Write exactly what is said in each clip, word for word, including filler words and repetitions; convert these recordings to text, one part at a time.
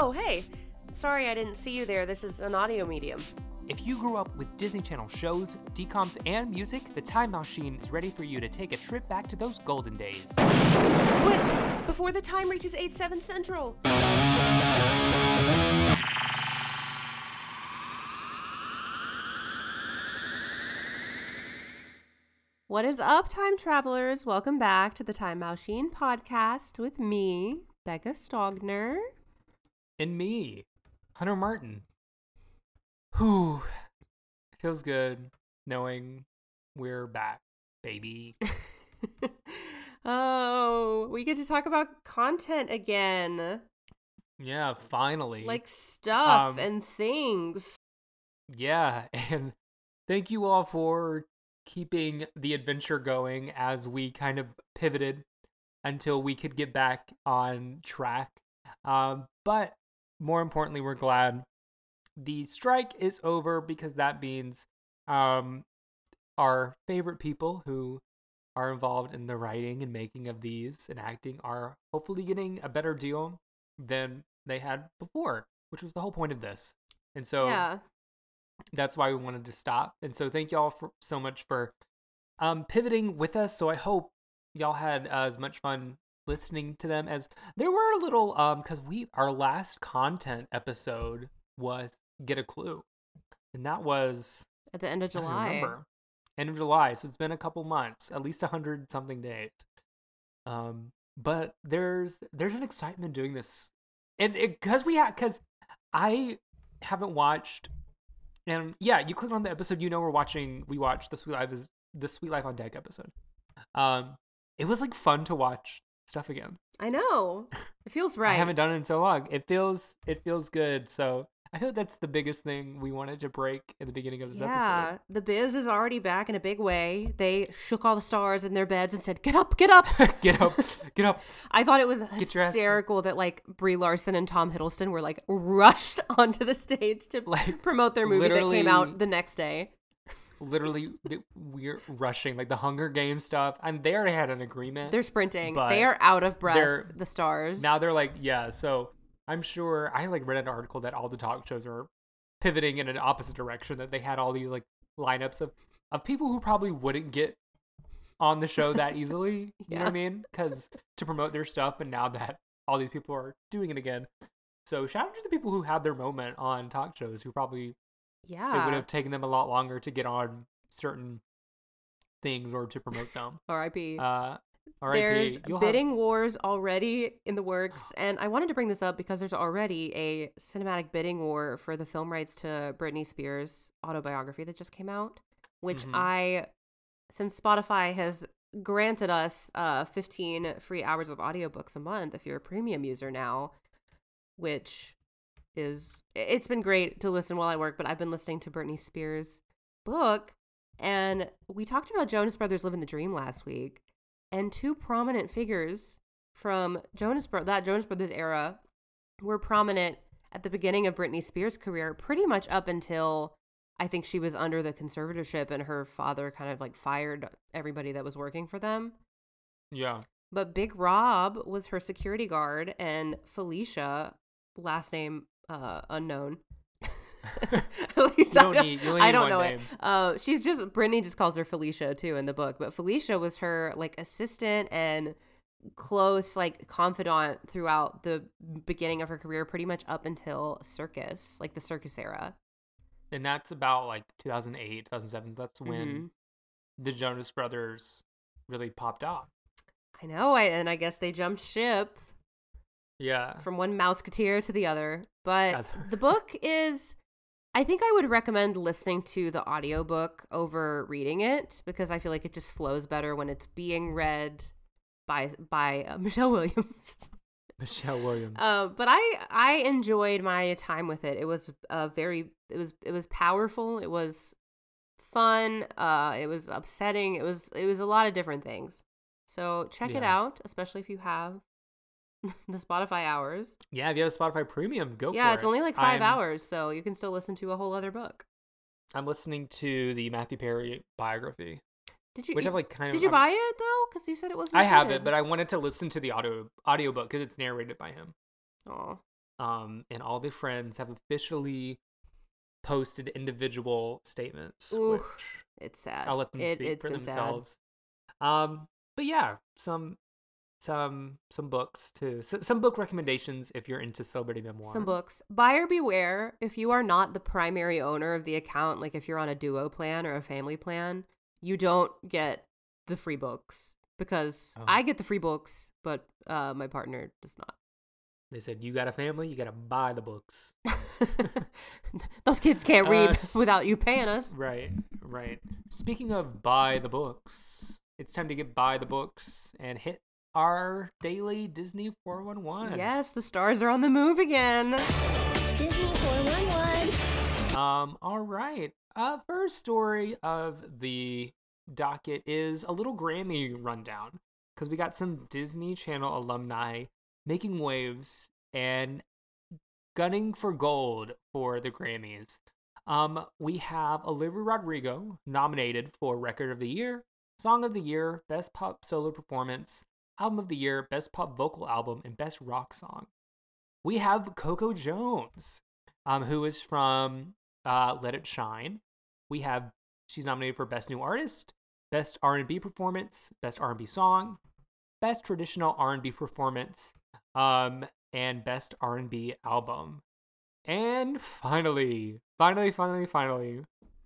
Oh, hey. Sorry I didn't see you there. This is an audio medium. If you grew up with Disney Channel shows, D COMs, and music, the Time Machine is ready for you to take a trip back to those golden days. Quick! Before the time reaches eight seven Central! What is up, time travelers? Welcome back to the Time Machine podcast with me, Becca Stogner. And me, Hunter Martin. Whew. It feels good knowing we're back, baby. Oh, we get to talk about content again. Yeah, finally. Like stuff Um, and things. Yeah, and thank you all for keeping the adventure going as we kind of pivoted until we could get back on track. Um, but more importantly, we're glad the strike is over because that means um, our favorite people who are involved in the writing and making of these and acting are hopefully getting a better deal than they had before, which was the whole point of this. And so Yeah. that's why we wanted to stop. And so thank y'all for so much for um, pivoting with us. So I hope y'all had uh, as much fun listening to them as there were a little, um, because we, our last content episode was Get a Clue. And that was At the end of I don't July. remember. End of July, so it's been a couple months, at least a hundred something days. Um, but there's there's an excitement doing this, and because we have because I haven't watched, and yeah, you click on the episode, you know we're watching. We watched the Sweet Life is the Sweet Life on Deck episode. Um, it was like fun to watch stuff again. I know. It feels right. I haven't done it in so long. It feels it feels good. So I feel like that's the biggest thing we wanted to break in the beginning of this Yeah, episode. the biz is already back in a big way. They shook all the stars in their beds and said, "Get up, get up, Get up, get up. I thought it was Get your ass up. hysterical that like Brie Larson and Tom Hiddleston were like rushed onto the stage to Like, promote their movie that came literally- out the next day. Literally, th- we're rushing like the Hunger Games stuff, and they already had an agreement. They're sprinting. But They are out of they're- breath. The stars. Now they're like, yeah. So I'm sure I like read an article that all the talk shows are pivoting in an opposite direction. That they had all these like lineups of of people who probably wouldn't get on the show that easily. You know what I mean? Because to promote their stuff, and now that all these people are doing it again. So shout out to the people who had their moment on talk shows who probably. yeah. It would have taken them a lot longer to get on certain things or to promote them. R I P Uh, R I P. There's You'll bidding have, wars already in the works, and I wanted to bring this up because there's already a cinematic bidding war for the film rights to Britney Spears' autobiography that just came out, which Mhm. I, since Spotify has granted us uh fifteen free hours of audiobooks a month if you're a premium user now, which is, it's been great to listen while I work, but I've been listening to Britney Spears' book, and we talked about Jonas Brothers Living the Dream last week. And two prominent figures from Jonas Bro- that Jonas Brothers era were prominent at the beginning of Britney Spears' career, pretty much up until I think she was under the conservatorship and her father kind of like fired everybody that was working for them. yeah. But Big Rob was her security guard, and Felicia, last name uh, unknown. At least You I don't don't, need- you only I need don't one know name. it. Uh, she's just Brittany just calls her Felicia too in the book, but Felicia was her like assistant and close like confidant throughout the beginning of her career, pretty much up until Circus, like the Circus era. And that's about like two thousand eight, two thousand seven. That's when Mhm. the Jonas Brothers really popped off. I know, I, and I guess they jumped ship Yeah. from one Mouseketeer to the other. But That's- the book is, I think I would recommend listening to the audiobook over reading it because I feel like it just flows better when it's being read by by uh, Michelle Williams. Michelle Williams. Uh, but I I enjoyed my time with it. It was uh, very it was it was powerful. It was fun. Uh, it was upsetting. It was it was a lot of different things. So check it Yeah. out, especially if you have the Spotify hours. Yeah, if you have a Spotify Premium, go for it. Yeah, it's only like five I'm, hours, so you can still listen to a whole other book. I'm listening to the Matthew Perry biography, Did you? which you- I've like kind of. did you I'm- buy it though? Because you said it wasn't. I have it, but I wanted to listen to the audio audiobook because it's narrated by him. Oh, Um, and all their friends have officially posted individual statements, Ooh, which it's sad. I'll let them It, speak it's for been sad. themselves. Um, but yeah, some some some books too. So, some book recommendations if you're into celebrity memoir. Some books. Buyer beware. If you are not the primary owner of the account, like if you're on a duo plan or a family plan, you don't get the free books because Oh. I get the free books, but uh, my partner does not. They said, you got a family, you got to buy the books. Those kids can't read Uh, without you paying us. Right, right. Speaking of buy the books, it's time to get buy the books and hit our daily Disney four one one. Yes, the stars are on the move again. Disney four one one. Um, all right. Uh, first story of the docket is a little Grammy rundown because we got some Disney Channel alumni making waves and gunning for gold for the Grammys. Um, we have Olivia Rodrigo nominated for Record of the Year, Song of the Year, Best Pop Solo Performance, Album of the Year, Best Pop Vocal Album, and Best Rock Song. We have Coco Jones, um, who is from uh, Let It Shine. We have she's nominated for Best New Artist, Best R and B Performance, Best R and B Song, Best Traditional R and B Performance, um, and Best R and B Album. And finally, finally, finally, finally,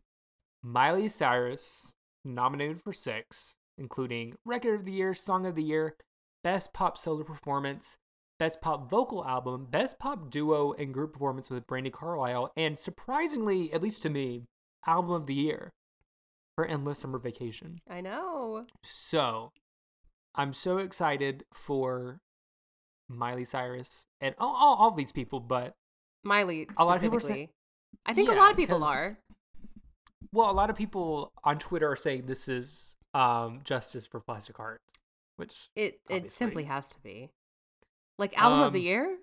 Miley Cyrus nominated for six, including Record of the Year, Song of the Year, Best Pop Solo Performance, Best Pop Vocal Album, Best Pop Duo and Group Performance with Brandi Carlile, and surprisingly, at least to me, Album of the Year for Endless Summer Vacation. I know. So, I'm so excited for Miley Cyrus and all, all, all these people, but Miley A lot of people are specifically. saying- I think a Yeah, lot of people 'cause- are. well, a lot of people on Twitter are saying this is um, justice for Plastic Hearts, which It it obviously. simply has to be. Like album of the Um, year?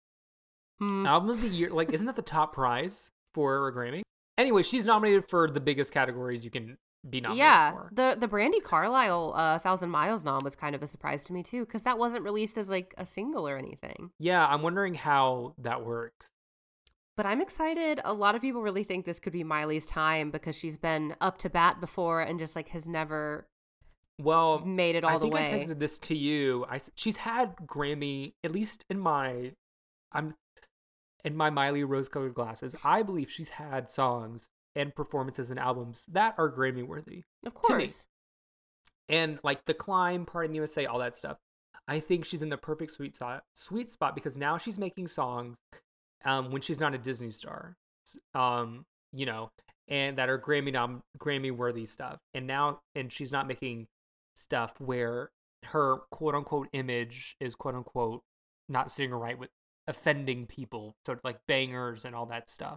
Hmm. Album of the Year, like, isn't that the top prize for a Grammy? Anyway, she's nominated for the biggest categories you can be nominated yeah, for. the the Brandi Carlile uh, Thousand Miles nom was kind of a surprise to me too, because that wasn't released as like a single or anything. Yeah, I'm wondering how that works. But I'm excited. A lot of people really think this could be Miley's time because she's been up to bat before and just like has never Well, made it all I the think way. I texted this to you. I s- she's had Grammy, at least in my, I'm in my Miley rose-colored glasses. I believe she's had songs and performances and albums that are Grammy worthy. Of to me. course. And like The Climb, Part in the U S A, all that stuff. I think she's in the perfect sweet spot, sweet spot because now she's making songs um, when she's not a Disney star, um, you know, and that are Grammy nom- Grammy worthy stuff. And now, and she's not making stuff where her quote unquote image is quote unquote not sitting right with offending people, sort of like bangers and all that stuff.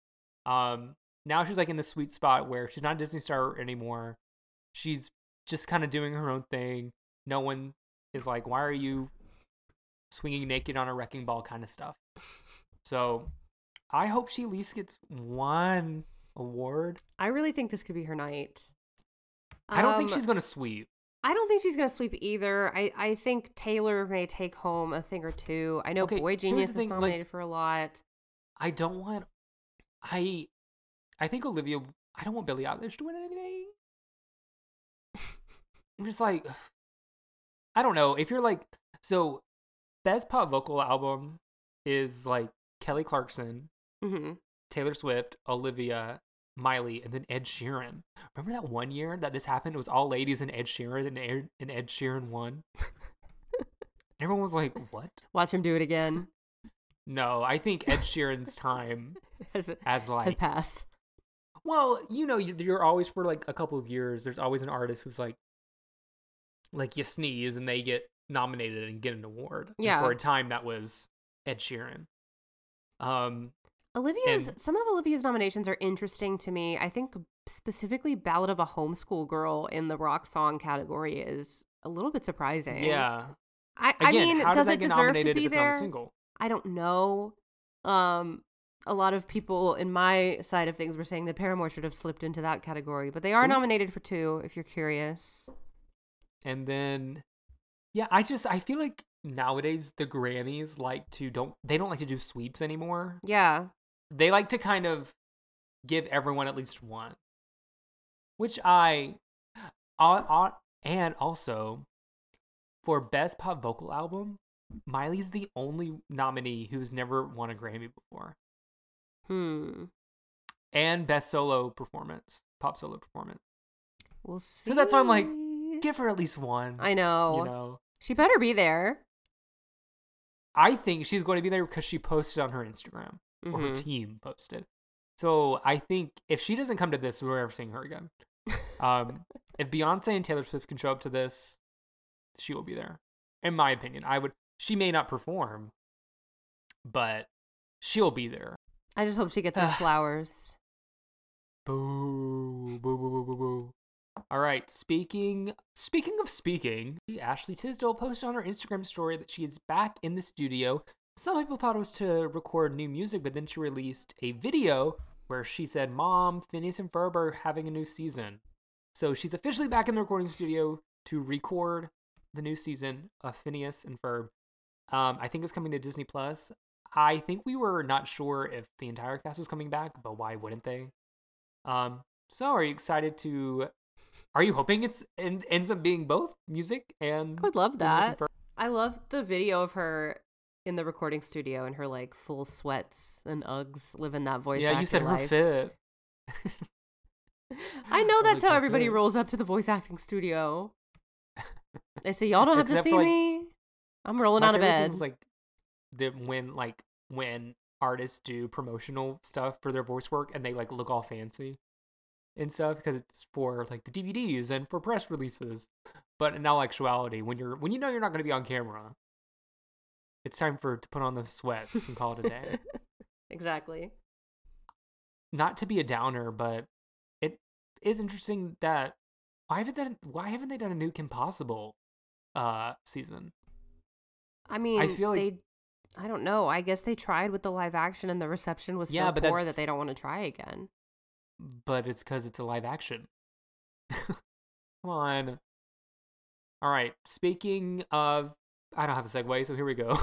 Um, now she's like in the sweet spot where she's not a Disney star anymore. She's just kind of doing her own thing. No one is like, why are you swinging naked on a wrecking ball kind of stuff. So I hope she at least gets one award. I really think this could be her night. I don't think Um, she's going to sweep. I don't think she's gonna sweep either. I, I think Taylor may take home a thing or two. I know Okay, Boy here's the Genius is thing, like- nominated for a lot. I don't want. I I think Olivia. I don't want Billie Eilish to win anything. I'm just like, I don't know. If you're like, so best pop vocal album is like Kelly Clarkson, hmm Taylor Swift, Olivia, Miley, and then Ed Sheeran. Remember that one year that this happened? It was all ladies and Ed Sheeran, and Ed, and Ed Sheeran won. Everyone was like, "What?" Watch him do it again. No, I think Ed Sheeran's time Has, as like has passed. Well, you know, you- you're always for like a couple of years. There's always an artist who's like, like you sneeze and they get nominated and get an award. And Yeah. for a time, that was Ed Sheeran. Um. Olivia's And- some of Olivia's nominations are interesting to me. I think specifically "Ballad of a Homeschool Girl" in the rock song category is a little bit surprising. Yeah. I, I Again, mean, how does that it get deserve to nominated be if it's not a there? single? I don't know. Um, a lot of people in my side of things were saying that Paramore should have slipped into that category, but they are Ooh. nominated for two. If you're curious, And then, yeah, I just I feel like nowadays the Grammys like to don't they don't like to do sweeps anymore. Yeah. They like to kind of give everyone at least one, which I, uh, uh, and also for best pop vocal album, Miley's the only nominee who's never won a Grammy before. Hmm. And best solo performance, pop solo performance. We'll see. So that's why I'm like, give her at least one. I know. You know, She better be there. I think she's going to be there because she posted on her Instagram, or Mm-hmm. her team posted. So I think if she doesn't come to this, we're never seeing her again. Um, if Beyonce and Taylor Swift can show up to this, she will be there. In my opinion, I would. She may not perform, but she'll be there. I just hope she gets her flowers. Boo, boo, boo, boo, boo, boo. All right. Speaking speaking of speaking, Ashley Tisdale posted on her Instagram story that she is back in the studio. Some people thought it was to record new music, but then she released a video where she said, "Mom, Phineas and Ferb are having a new season." So she's officially back in the recording studio to record the new season of Phineas and Ferb. Um, I think it's coming to Disney Plus. I think we were not sure if the entire cast was coming back, but why wouldn't they? Um, so are you excited to? Are you hoping it's it ends up being both music and? I would love Phineas and that. Ferb? I love the video of her in the recording studio in her like full sweats and Uggs, living that voice Yeah, actor you said her life. fit. I know I was that's like, how her everybody fit. rolls up to the voice acting studio. They say, y'all don't have to Except see for, like, me. I'm rolling My out of favorite thing bed. was like the when like when artists do promotional stuff for their voice work and they like look all fancy and stuff because it's for like the D V Ds and for press releases. But in all actuality, when you're when you know you're not going to be on camera, it's time for to put on the sweats and call it a day. Exactly. Not to be a downer, but it is interesting that why haven't they why haven't they done a new Kim Possible uh season? I mean, feel like- they. I don't know. I guess they tried with the live action and the reception was so Yeah, but poor that's- that they don't want to try again. But it's because it's a live action. Come on. All right. Speaking of, I don't have a segue, so here we go.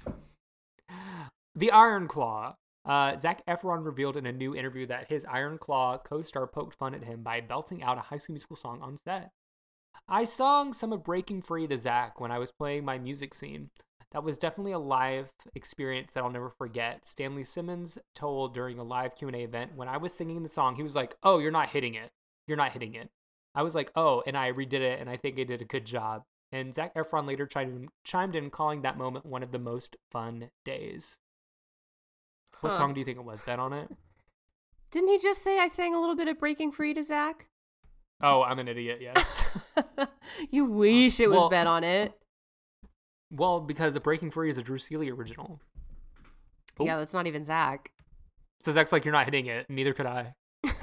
The Iron Claw. Uh, Zac Efron revealed in a new interview that his Iron Claw co-star poked fun at him by belting out a High School Musical song on set. I sung some of Breaking Free to Zac when I was playing my music scene. That was definitely a live experience that I'll never forget. Stanley Simmons told during a live Q and A event when I was singing the song, he was like, "Oh, you're not hitting it. You're not hitting it." I was like, "Oh," and I redid it, and I think I did a good job. And Zac Efron later chimed in, chimed in calling that moment one of the most fun days. What Huh. song do you think it was? Bet on it? Didn't he just say I sang a little bit of Breaking Free to Zach? Oh, I'm an idiot, yes. You wish it was Well- bet on it. Well, because the Breaking Free is a Drew Seeley original. Oh. Yeah, that's not even Zach. So Zach's like, "You're not hitting it," and neither could I.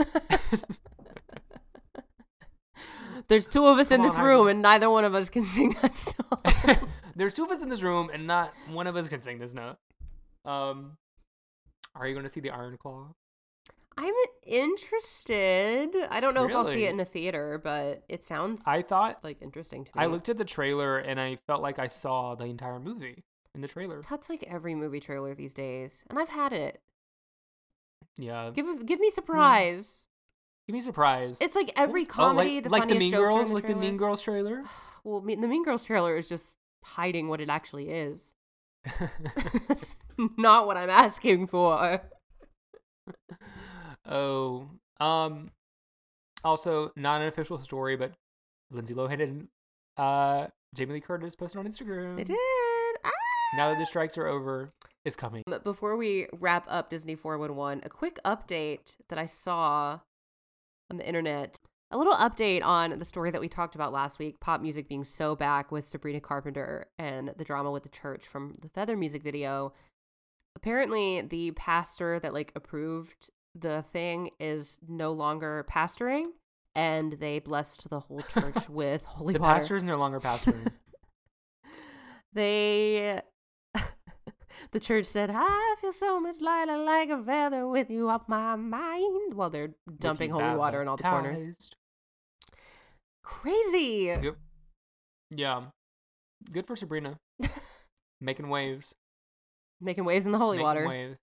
There's two of us in Come this on, room, Heidi. and neither one of us can sing that song. There's two of us in this room, and not one of us can sing this note. Um, are you going to see the Iron Claw? I'm interested. I don't know if I'll see Really? it in a theater, but it sounds I thought like interesting to me. I looked at the trailer, and I felt like I saw the entire movie in the trailer. That's like every movie trailer these days, and I've had it. Yeah, Give give me surprise. give me a surprise. It's like every Oh, comedy, like, the like the funniest Mean jokes are Girls, in the like the trailer. Mean Girls trailer. Well, Me- the Mean Girls trailer is just hiding what it actually is. That's not what I'm asking for. Oh, um, also not an official story, but Lindsay Lohan and uh Jamie Lee Curtis posted on Instagram. They did. Ah! Now that the strikes are over, it's coming. But before we wrap up Disney four one one, a quick update that I saw on the internet. A little update on the story that we talked about last week, pop music being so back with Sabrina Carpenter and the drama with the church from the Feather music video. Apparently, the pastor that like approved the thing is no longer pastoring, and they blessed the whole church with holy The water. pastor is no longer pastoring. They the church said, "I feel so much lighter like a feather with you off my mind," while they're dumping holy water in all the corners. Baptized. Crazy. Yep. Yeah. Good for Sabrina. making waves. Making waves in the holy making water. Waves.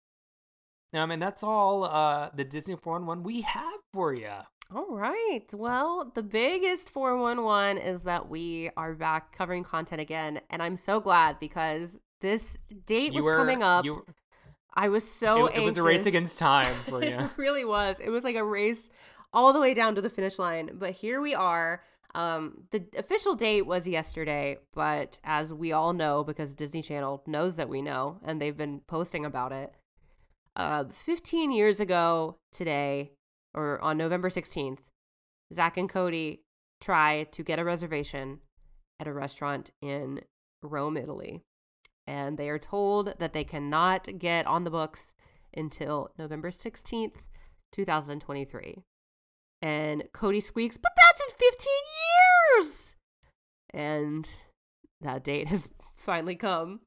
Um, and that's all uh, the Disney four one one we have for you. All right. Well, the biggest four one one is that we are back covering content again. And I'm so glad because this date You was were- coming up. you- I was so it, it was a race anxious. against time for you. It really was. It was like a race all the way down to the finish line. But here we are. Um, the official date was yesterday, but as we all know, because Disney Channel knows that we know, and they've been posting about it, uh, fifteen years ago today, or on November sixteenth, Zach and Cody try to get a reservation at a restaurant in Rome, Italy. And they are told that they cannot get on the books until November sixteenth, twenty twenty-three. And Cody squeaks, but that's in fifteen years! And that date has finally come.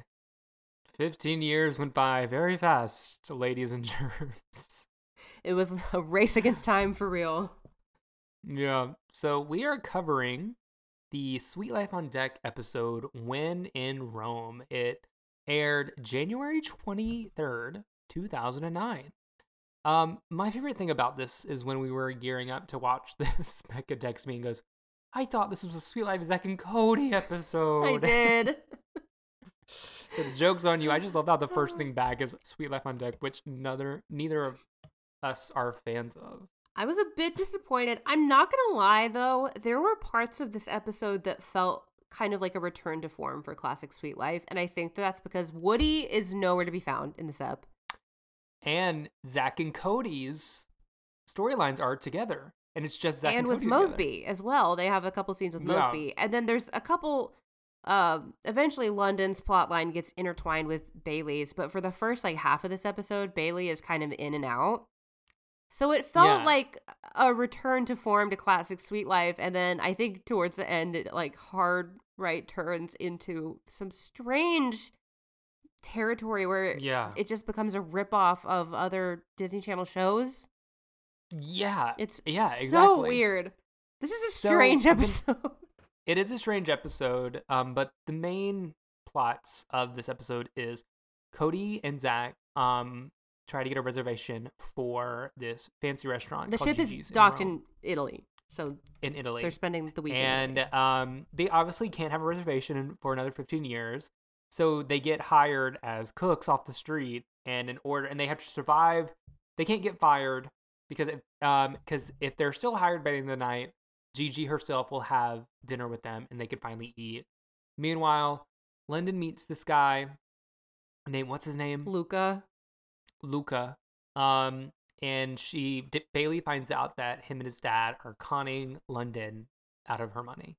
Fifteen years went by very fast, ladies and germs. It was a race against time for real. Yeah. So we are covering the Sweet Life on Deck episode When in Rome. It aired January twenty-third, two thousand nine. Um, my favorite thing about this is when we were gearing up to watch this, Becca texts me and goes, I thought this was a Sweet Life Zack and Cody episode. I did. So the joke's on you. I just love how the first thing back is Sweet Life on Deck, which neither, neither of us are fans of. I was a bit disappointed. I'm not going to lie, though. There were parts of this episode that felt kind of like a return to form for classic Sweet Life. And I think that that's because Woody is nowhere to be found in this ep. And Zack and Cody's storylines are together. And it's just Zack and, and with Cody Mosby together. as well. They have a couple scenes with Yeah. Mosby. And then there's a couple... Uh, eventually, London's plotline gets intertwined with Bailey's. But for the first like half of this episode, Bailey is kind of in and out. So it felt Yeah. like a return to form to classic Sweet Life. And then I think towards the end, it like hard right turns into some strange territory where Yeah. it just becomes a ripoff of other Disney Channel shows. Yeah. It's yeah, so exactly. weird. This is a So, strange the- episode. It is a strange episode, um, but the main plots of this episode is Cody and Zack um, try to get a reservation for this fancy restaurant The called ship is Gigi's docked in, in Rome, Italy. So in Italy. they're spending the weekend. And um, they obviously can't have a reservation for another fifteen years. So they get hired as cooks off the street, and in order, and they have to survive. They can't get fired because if, um, because if they're still hired by the end of the night, Gigi herself will have dinner with them, and they can finally eat. Meanwhile, London meets this guy. Name what's his name? Luca. Luca. Um, and she D- Bailey finds out that him and his dad are conning London out of her money.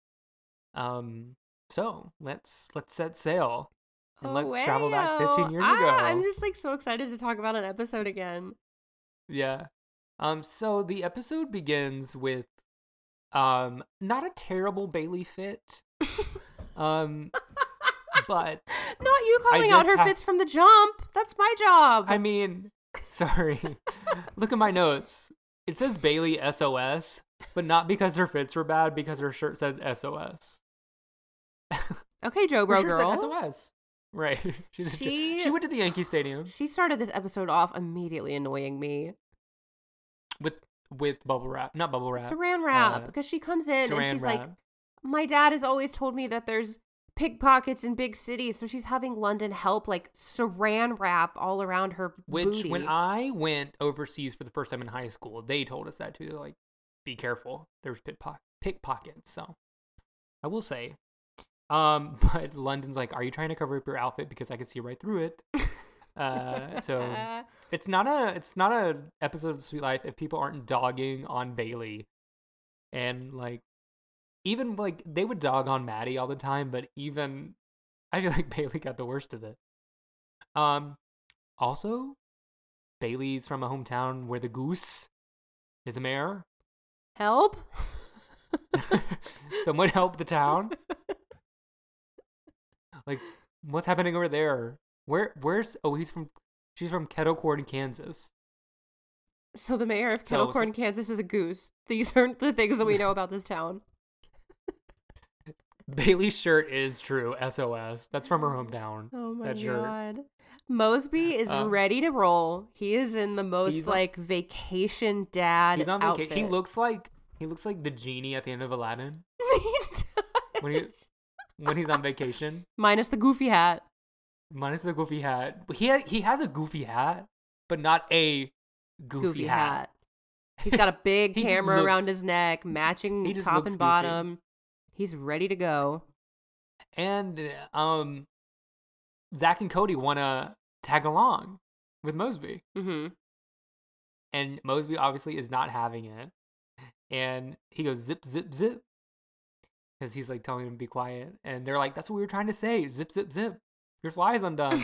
Um, so let's let's set sail and let's travel back fifteen years ah, ago. I'm just like so excited to talk about an episode again. Yeah. Um. So the episode begins with, um, not a terrible Bailey fit. um, but Not you calling I out just her have- fits from the jump. That's my job. I mean, sorry. Look at my notes. It says Bailey S O S, but not because her fits were bad, because her shirt said S O S. okay, Joe Her Bro shirt said girl. S O S. Right. She's She- she went to the Yankee Stadium She started this episode off immediately annoying me. with with bubble wrap, not bubble wrap. Saran wrap, uh, because she comes in and Saran she's like, wrap. my dad has always told me that there's pickpockets in big cities, so she's having London help like saran wrap all around her Which, booty. when I went overseas for the first time in high school, they told us that too. They're like, be careful. There's pickpock- pickpockets. So, I will say. Um, but London's like, are you trying to cover up your outfit because I can see right through it? Uh, so it's not a it's not a episode of Sweet Life if people aren't dogging on Bailey, and like even like they would dog on Maddie all the time, but even I feel like Bailey got the worst of it. Um, also, Bailey's from a hometown where the goose is a mayor. help. Someone help the town. Like, what's happening over there? Where where's oh he's from she's from Kettle Corn, Kansas. So the mayor of So- Kettle so- Corn, Kansas is a goose. These aren't the things that we know about this town. Bailey's shirt is true. S O S. That's from her hometown. Oh my that shirt. god. Mosby is Um, ready to roll. He is in the most he's on- like vacation dad He's on outfit. vacation. He looks like he looks like the genie at the end of Aladdin He when he does. when he's on vacation. Minus the goofy hat. Minus the goofy hat. But he ha- he has a goofy hat, but not a goofy, Goofy, hat. hat. He's got a big He just camera looks- around his neck, matching he just top looks and goofy. bottom. He's ready to go. And um, Zach and Cody want to tag along with Mosby. Mm-hmm. And Mosby obviously is not having it. And he goes zip, zip, zip. Because he's like telling him to be quiet. And they're like, that's what we were trying to say. Zip, zip, zip. Your fly's undone.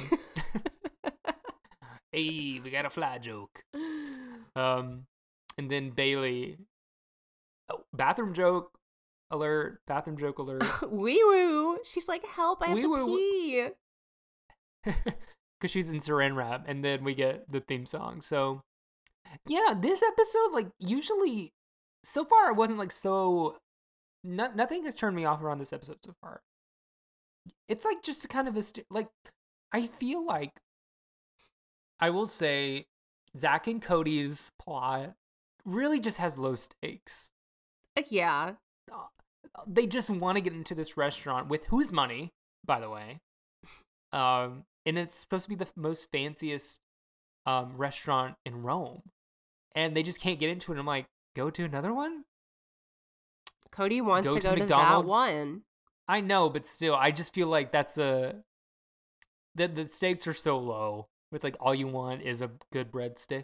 Hey, we got a fly joke. Um, and then Bailey. Oh, bathroom joke alert. Bathroom joke alert. Wee woo. She's like, help, I have Wee to woo. pee. Because she's in Saran Wrap, and then we get the theme song. So, yeah, this episode, like, usually, so far, it wasn't, like, so, no, nothing has turned me off around this episode so far. It's, like, just kind of a, st- like, I feel like, I will say, Zach and Cody's plot really just has low stakes. Yeah. They just want to get into this restaurant with whose money, by the way. Um, and it's supposed to be the most fanciest um restaurant in Rome, and they just can't get into it. I'm like, go to another one. Cody wants Go to to go to that McDonald's. one. I know, but still, I just feel like that's a the the stakes are so low. It's like all you want is a good breadstick.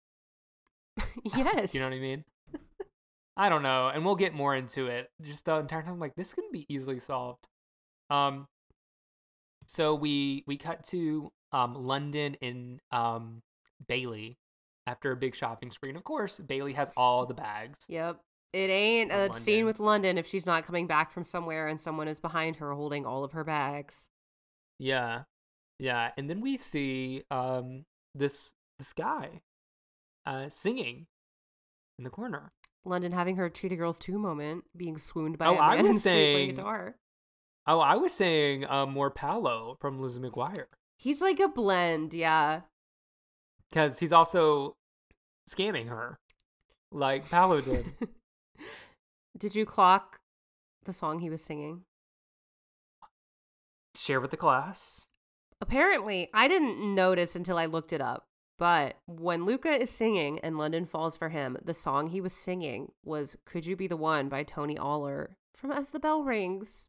Yes. You know what I mean? I don't know, and we'll get more into it. Just the entire time, I'm like, this can be easily solved. Um, so we we cut to um London and um Bailey after a big shopping spree. And of course, Bailey has all the bags. Yep. It ain't Of a London. scene with London if she's not coming back from somewhere and someone is behind her holding all of her bags. Yeah, yeah, and then we see um this this guy uh singing in the corner. London having her Cheetah Girls two moment, being swooned by Oh, a I man was in street playing saying- guitar. Oh, I was saying uh, more Paolo from Lizzie McGuire. He's like a blend, yeah. Because he's also scamming her, like Paolo did. Did you clock the song he was singing? Share with the class. Apparently, I didn't notice until I looked it up. But when Luca is singing and London falls for him, the song he was singing was Could You Be the One by Tony Aller from As the Bell Rings.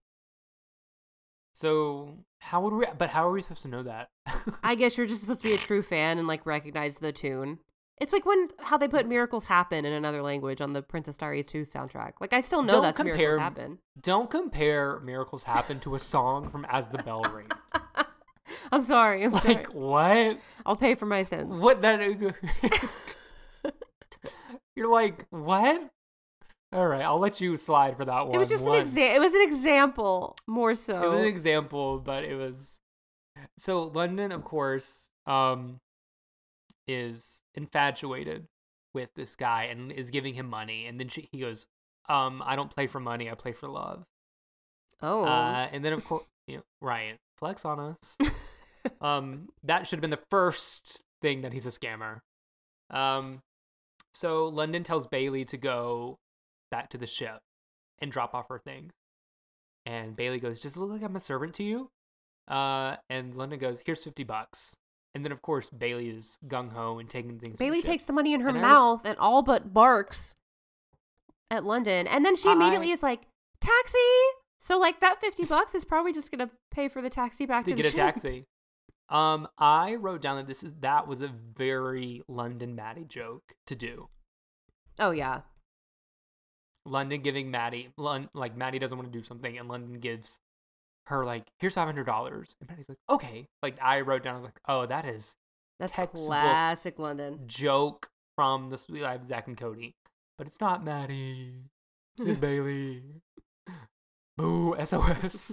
So how would we? But how are we supposed to know that? I guess you're just supposed to be a true fan and like recognize the tune. It's like when how they put Miracles Happen in another language on the Princess Diaries two soundtrack. Like I still know Don't that's compare- Miracles Happen. Don't compare "Miracles Happen" to a song from "As the Bell Rings." I'm sorry. I'm sorry. Like what? I'll pay for my sins. What that? You're like what? All right, I'll let you slide for that one. It was just an once. example. It was an example, more so. It was an example, but it was so London, of course, um, is infatuated with this guy and is giving him money, and then she, he goes, "Um, I don't play for money. I play for love." Oh, Uh, and then of course, you know, Ryan flex on us. um, that should have been the first thing that he's a scammer. Um, so London tells Bailey to go back to the ship and drop off her things. And Bailey goes, "Does it look like I'm a servant to you?" Uh, and London goes, "Here's fifty bucks." And then, of course, Bailey is gung ho and taking things. from Bailey the ship. takes the money in her And I- mouth and all but barks at London, and then she immediately I- is like, "Taxi!" So like that fifty bucks is probably just gonna pay for the taxi back to, to the get a ship. taxi. Um, I wrote down that this is that was a very London Maddie joke to do. Oh yeah, London giving Maddie, Lon, like Maddie doesn't want to do something, and London gives her like, "Here's five hundred dollars," and Maddie's like, "Okay." Like I wrote down, I was like, "Oh, that is that's Textbook. classic London. joke from the Sweet Life of Zach and Cody," but it's not Maddie. It's Bailey. Boo! S O S.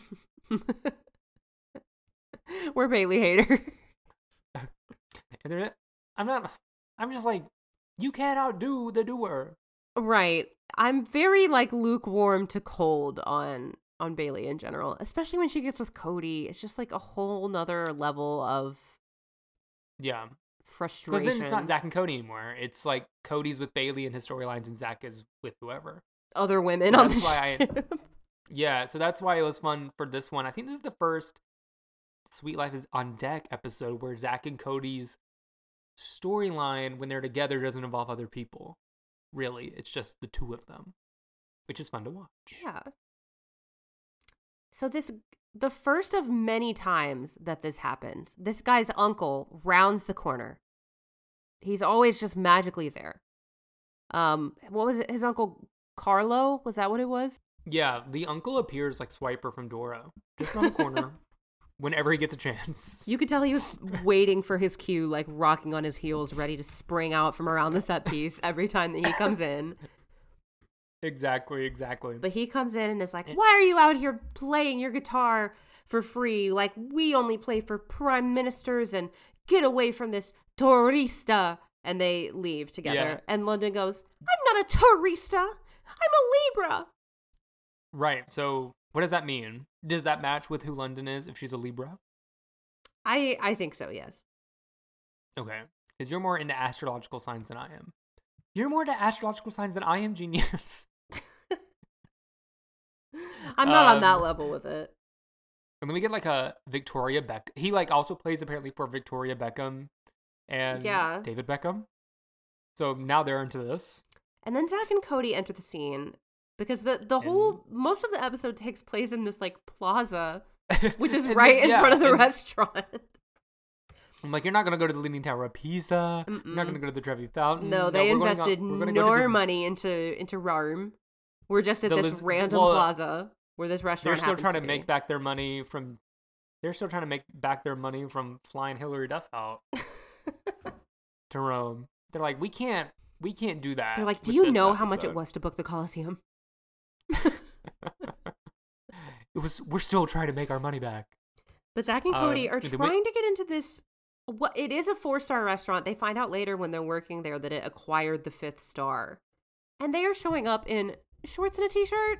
We're Bailey haters. And they're- I'm not. I'm just like, you can't outdo the doer. Right. I'm very like lukewarm to cold on on Bailey in general, especially when she gets with Cody. It's just like a whole nother level of yeah frustration. Because then it's not Zach and Cody anymore. It's like Cody's with Bailey and his storylines, and Zach is with whoever. Other women so on the why ship. I, yeah, so that's why it was fun for this one. I think this is the first Sweet Life is on Deck episode where Zach and Cody's storyline, when they're together, doesn't involve other people. Really, it's just the two of them, which is fun to watch. Yeah. So this, the first of many times that this happens, this guy's uncle rounds the corner. He's always just magically there. Um, what was it? His uncle Carlo? Was that what it was? Yeah, the uncle appears like Swiper from Dora, just on the corner, whenever he gets a chance. You could tell he was waiting for his cue, like rocking on his heels, ready to spring out from around the set piece every time that he comes in. Exactly, exactly. But he comes in and is like, why are you out here playing your guitar for free? Like, we only play for prime ministers, and get away from this tourista. And they leave together. Yeah. And London goes, I'm not a tourista. I'm a Libra. Right. So what does that mean? Does that match with who London is if she's a Libra? I I think so, yes. Okay. Because you're more into astrological signs than I am. You're more into astrological signs than I am, genius. I'm not um, on that level with it. And then we get like a Victoria Beck. He like also plays apparently for Victoria Beckham and Yeah. David Beckham. So now they're into this. And then Zach and Cody enter the scene because the, the whole, most of the episode takes place in this like plaza, which is And right then- in yeah, front of the and restaurant. I'm like, you're not going to go to the Leaning Tower of Pisa. Mm-mm. You're not going to go to the Trevi Fountain. No, they we're going invested on- we're gonna no go to Disney- money into, into Rome. We're just at The this Liz- random well, plaza where this They're restaurant still happens trying to be. make back their money from. They're still trying to make back their money from flying Hillary Duff out to Rome. They're like, we can't, we can't do that. They're like, do with you this know how much it episode." was to book the Coliseum? It was. We're still trying to make our money back. But Zach and Uh, Cody are did we- trying to get into this. What it is a four star restaurant. They find out later when they're working there that it acquired the fifth star, and they are showing up in shorts and a t shirt.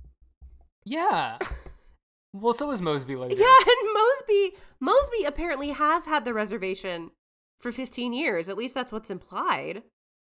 Yeah. Well, so is Mosby later. Yeah, and Mosby Mosby apparently has had the reservation for fifteen years. At least that's what's implied.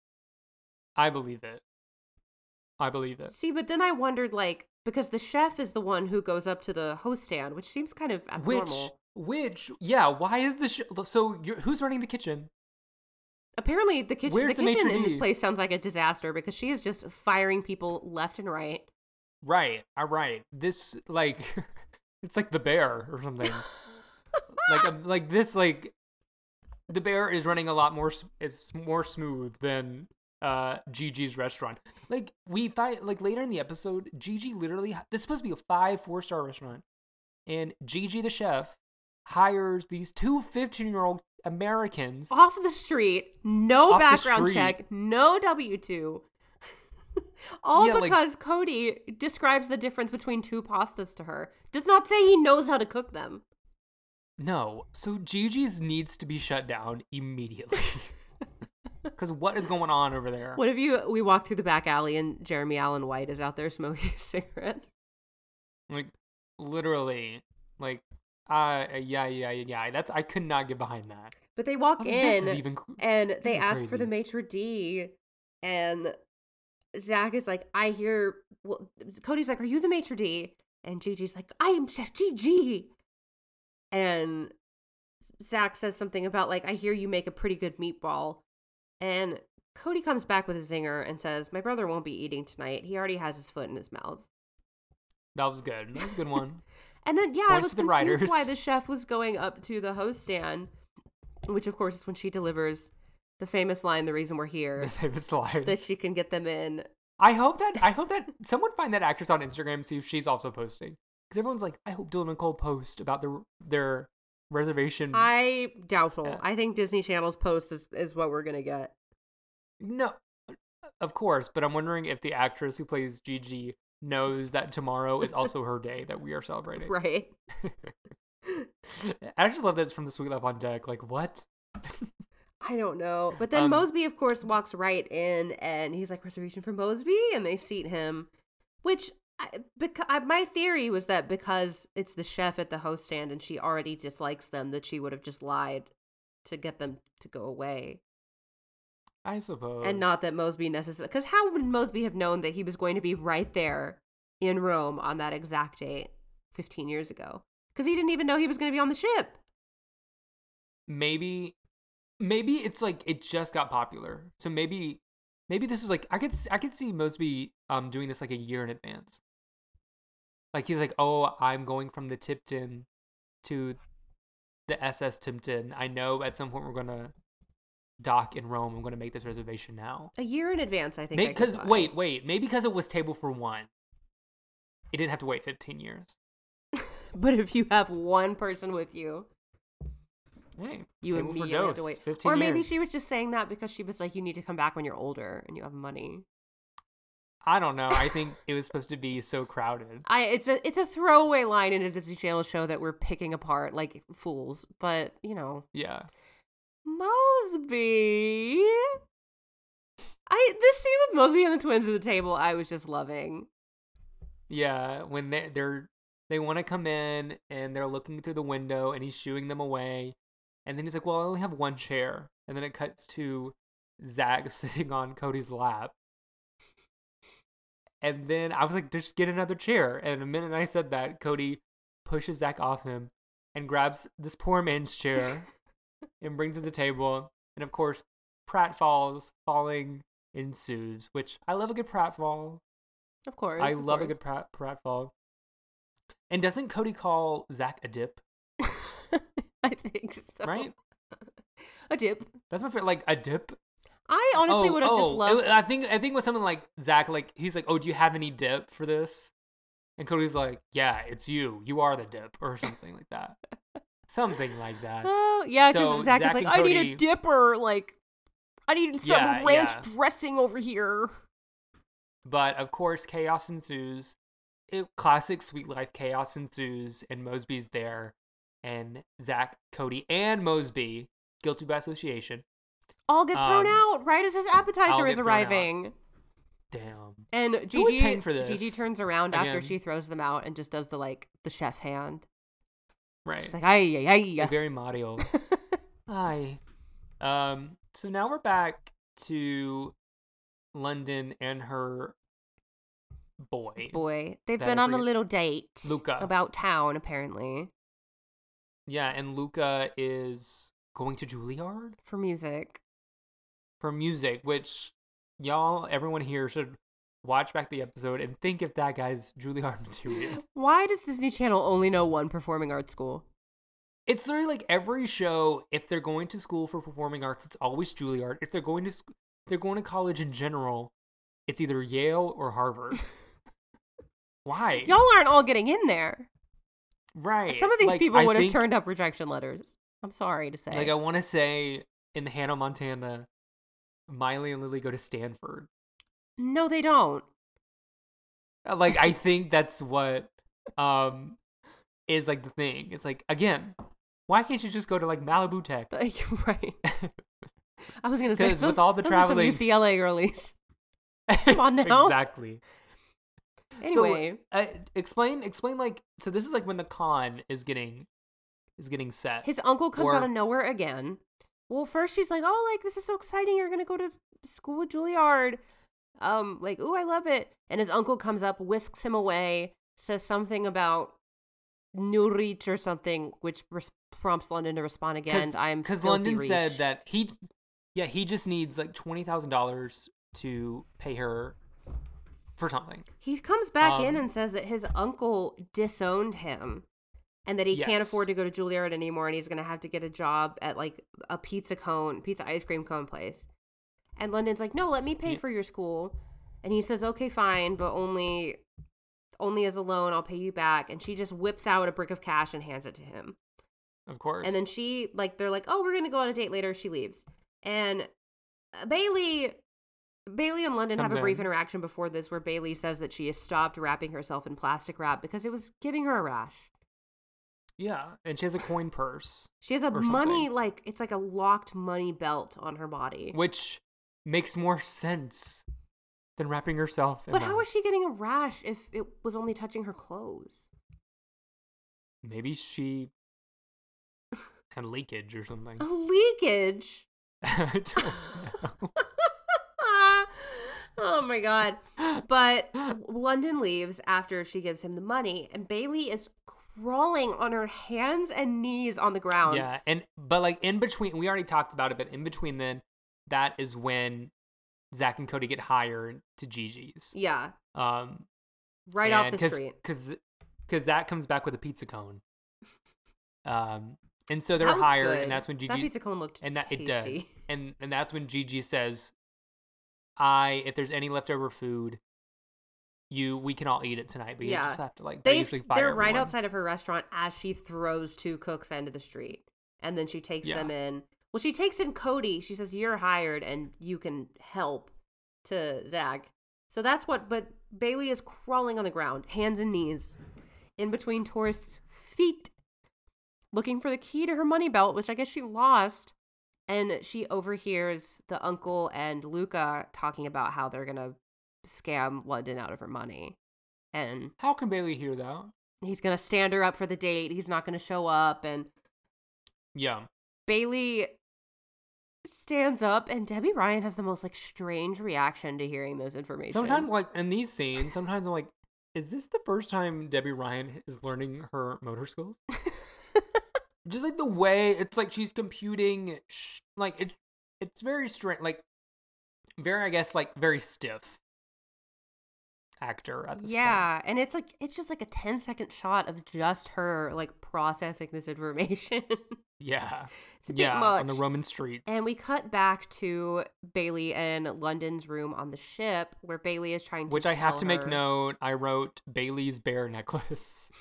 I believe it. I believe it. See, but then I wondered, like, because the chef is the one who goes up to the host stand, which seems kind of abnormal. Which, which, yeah. Why is the sh- so? You're, who's running the kitchen? Apparently, the kitchen Where's the the kitchen maitre in this d'? place sounds like a disaster because she is just firing people left and right. Right. All right. This like, it's like the bear or something. like, um, like this, like, the bear is running a lot more. s- Is more smooth than uh Gigi's restaurant. Like we find, like later in the episode, Gigi literally. This is supposed to be a five four star restaurant, and Gigi the chef hires these two fifteen year old Americans. Off the street, no Off the background street. check, no W two. All Yeah, like- because Cody describes the difference between two pastas to her. Does not say he knows how to cook them. No, so Gigi's needs to be shut down immediately. Because what is going on over there? What if you we walk through the back alley and Jeremy Allen White is out there smoking a cigarette? Like, literally, like, uh, yeah, yeah, yeah. That's I could not get behind that. But they I walk was like, this is in even, and they is ask for the crazy. maitre d', and Zach is like, I hear. Well, Cody's like, are you the maitre d'? And Gigi's like, I am Chef Gigi. And Zach says something about like, I hear you make a pretty good meatball. And Cody comes back with a zinger and says, my brother won't be eating tonight. He already has his foot in his mouth. that was good. That was a good one. And then, yeah, I Points was to the confused writers. why the chef was going up to the host stand, which, of course, is when she delivers the famous line, the reason we're The here, famous line. that she can get them in. I hope that I hope that someone find that actress on Instagram, see if she's also posting. Because everyone's like, I hope Dylan and Nicole post about their their reservation. I doubtful. Yeah. I think Disney Channel's post is, is what we're going to get. No, of course, but I'm wondering if the actress who plays Gigi knows that tomorrow is also her day that we are celebrating. Right. I just love that it's from the Sweet Life on Deck. Like, what? I don't know. But then Um, Mosby, of course, walks right in and he's like, reservation for Mosby? And they seat him, which I, because I, my theory was that because it's the chef at the host stand and she already dislikes them, that she would have just lied to get them to go away. I suppose. And not that Mosby necessarily... Because how would Mosby have known that he was going to be right there in Rome on that exact date fifteen years ago? Because he didn't even know he was going to be on the ship. Maybe, maybe it's like it just got popular. So maybe, maybe this was like I could I could see Mosby um doing this like a year in advance. Like he's like, oh, I'm going from the Tipton to the S S Tipton. I know at some point we're gonna dock in Rome. I'm gonna make this reservation now. A year in advance, I think. Because wait, wait, maybe because it was table for one, it didn't have to wait fifteen years. But if you have one person with you, hey, you table immediately for have to dose, wait. fifteen Or maybe years. she was just saying that because she was like, you need to come back when you're older and you have money. I don't know. I think it was supposed to be so crowded. I it's a it's a throwaway line in a Disney Channel show that we're picking apart like fools, but you know, Yeah. Mosby. I this scene with Mosby and the twins at the table, I was just loving. Yeah, when they they're they want to come in and they're looking through the window and he's shooing them away, and then he's like, "Well, I only have one chair," and then it cuts to Zach sitting on Cody's lap. And then I was like, just get another chair. And the minute I said that, Cody pushes Zach off him and grabs this poor man's chair and brings it to the table. And of course, pratfalls falling ensues, which I love a good pratfall. Of course. I of love course. a good prat pratfall. And doesn't Cody call Zach a dip? I think so. Right? A dip. That's my favorite. Like a dip. I honestly oh, would have oh, just loved. It, I think I think it was something like Zach. Like he's like, "Oh, do you have any dip for this?" And Cody's like, "Yeah, it's you. You are the dip," or something like that. Something like that. Oh yeah, because So, Zach, Zach is like, and I need Cody- a dipper. Like, I need some Yeah, ranch yeah. dressing over here. But of course, chaos ensues. It, classic Sweet Life chaos ensues, and Mosby's there, and Zach, Cody, and Mosby, guilty by association. All get thrown Um, out right as his appetizer all is get thrown out. arriving. Damn. And Who was Gigi, paying for this? Gigi turns around after Again. she throws them out and just does the like the chef hand. Right. She's like, ay, ay, ay. Like, very Mario. Hi. Um. So now we're back to London and her boy. This boy. They've That been I on a forget- little date. Luca. About town, apparently. Yeah, and Luca is going to Juilliard For music. for music, which y'all, everyone here should watch back the episode and think if that guy's Juilliard material. Why does Disney Channel only know one performing arts school? It's literally like every show, if they're going to school for performing arts, it's always Juilliard. If they're going to sc- if they're going to college in general, it's either Yale or Harvard. Why? Y'all aren't all getting in there. Right. Some of these Like, people I would have think- turned up rejection letters. I'm sorry to say. Like I want to say in the Hannah Montana, Miley and Lily go to Stanford. no, they don't. Like I think that's what um is like the thing. It's like again, why can't you just go to like Malibu Tech? Like, right. I was gonna say 'Cause those, with all the those are some traveling- U C L A girlies. Come on now. Exactly. Anyway, So, uh, explain explain like so this is like when the con is getting is getting set. his uncle comes or- out of nowhere again. Well, first she's like, "Oh, like this is so exciting! You're gonna go to school with Juilliard." Um, like, "Ooh, I love it!" And his uncle comes up, whisks him away, says something about new reach or something, which res- prompts London to respond again. I'm because filthy London reach. said that he yeah, he just needs like twenty thousand dollars to pay her for something. He comes back in Um, and says that his uncle disowned him and that he can't Yes. afford to go to Juilliard anymore and he's going to have to get a job at like a pizza cone, pizza ice cream cone place. And London's like, "No, let me pay Yeah. for your school." And he says, "Okay, fine, but only only as a loan. I'll pay you back." And she just whips out a brick of cash and hands it to him. Of course. And then she, like, they're like, "Oh, we're going to go on a date later." She leaves. And uh, Bailey, Bailey and London have Comes a brief in. interaction before this where Bailey says that she has stopped wrapping herself in plastic wrap because it was giving her a rash. yeah, and she has a coin purse, She has a Or money, something. like, it's like a locked money belt on her body. which makes more sense than wrapping herself in But that. how was she getting a rash if it was only touching her clothes? Maybe she had leakage or something. A leakage? I don't know. Oh my god. But London leaves after she gives him the money, and Bailey is crawling on her hands and knees on the ground. Yeah, and but like in between, we already talked about it, but in between then, that is when Zach and Cody get hired to Gigi's. Yeah. Um, right off the cause, street. Because because Zach comes back with a pizza cone. Um, and so they're That looks hired, good. and that's when Gigi That pizza cone looked and that tasty. it did, and and that's when Gigi says, "I if there's any leftover food, you we can all eat it tonight, but Yeah. you just have to like They, basically buy they're right everyone." outside of her restaurant as she throws two cooks into the street. And then she takes Yeah. them in. Well, she takes in Cody. She says, you're hired and you can help to Zach. So that's what, but Bailey is crawling on the ground, hands and knees, in between tourists' feet, looking for the key to her money belt, which I guess she lost. And she overhears the uncle and Luca talking about how they're going to scam London out of her money. And How can Bailey hear that? he's going to stand her up for the date. He's not going to show up. And Yeah. Bailey stands up, and Debbie Ryan has the most like strange reaction to hearing this information. Sometimes, like in these scenes, sometimes I'm like, is this the first time Debbie Ryan is learning her motor skills? Just like the way it's like she's computing, sh- like it, it's very strange, like very, I guess, like very stiff actor at this yeah, point. and it's like it's just like a ten second shot of just her like processing this information. Yeah, It's a bit yeah, much. on the Roman streets. And we cut back to Bailey and London's room on the ship, where Bailey is trying to which I have tell to make her- note. I wrote Bailey's bear necklace.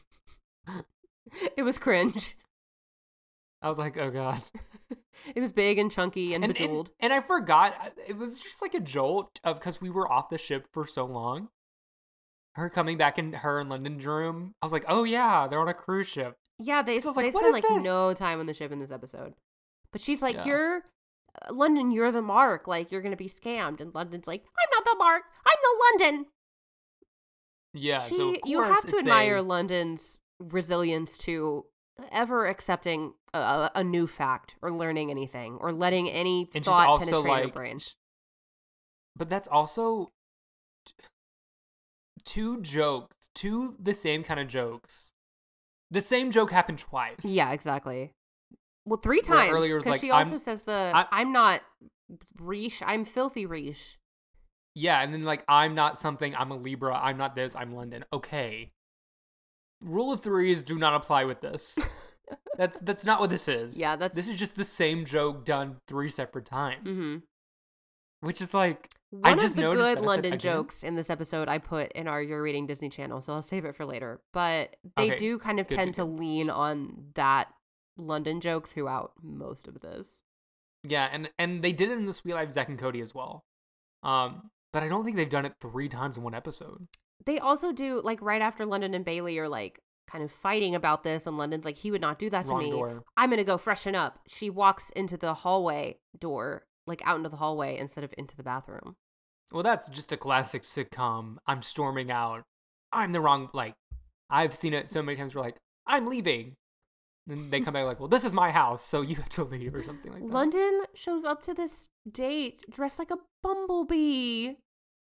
It was cringe. I was like, oh god. It was big and chunky and, And, and, bejeweled. and I forgot. It was just like a jolt of because we were off the ship for so long. Her coming back in her and London's room. I was like, oh yeah, they're on a cruise ship. Yeah, they, So I was they like, what spend is like this? no time on the ship in this episode. But she's like, Yeah. you're uh, London, you're the mark. Like, you're going to be scammed. And London's like, I'm not the mark. I'm the London. Yeah, she, so of you course have to it's admire a- London's resilience to ever accepting a, a new fact or learning anything or letting any And she's thought also penetrate her like- brain. But that's also t- two jokes, two the same kind of jokes. The same joke happened twice. Yeah, exactly. Well, three Where times. earlier it was Because like, she also I'm- says the, I- I'm not Reish, I'm filthy Reish. Yeah, and then like, I'm not something, I'm a Libra, I'm not this, I'm London. Okay. Rule of threes do not apply with this. that's that's not what this is. Yeah, that's- This is just the same joke done three separate times. Mm-hmm. Which is like, One I just of the noticed that. I good said, London "Again?" jokes in this episode I put in our You're Reading Disney channel, so I'll save it for later. But they Okay, do kind of good, tend good, to good. lean on that London joke throughout most of this. Yeah, and and they did it in this We Live Zack and Cody as well. Um, but I don't think they've done it three times in one episode. They also do, like, right after London and Bailey are, like, kind of fighting about this, and London's like, he would not do that to Wrong me. door. I'm going to go freshen up. She walks into the hallway door, like, out into the hallway instead of into the bathroom. Well, that's just a classic sitcom. I'm storming out. I'm the wrong, like, I've seen it so many times where, like, I'm leaving. Then they come back like, well, this is my house, so you have to leave or something like that. London shows up to this date dressed like a bumblebee.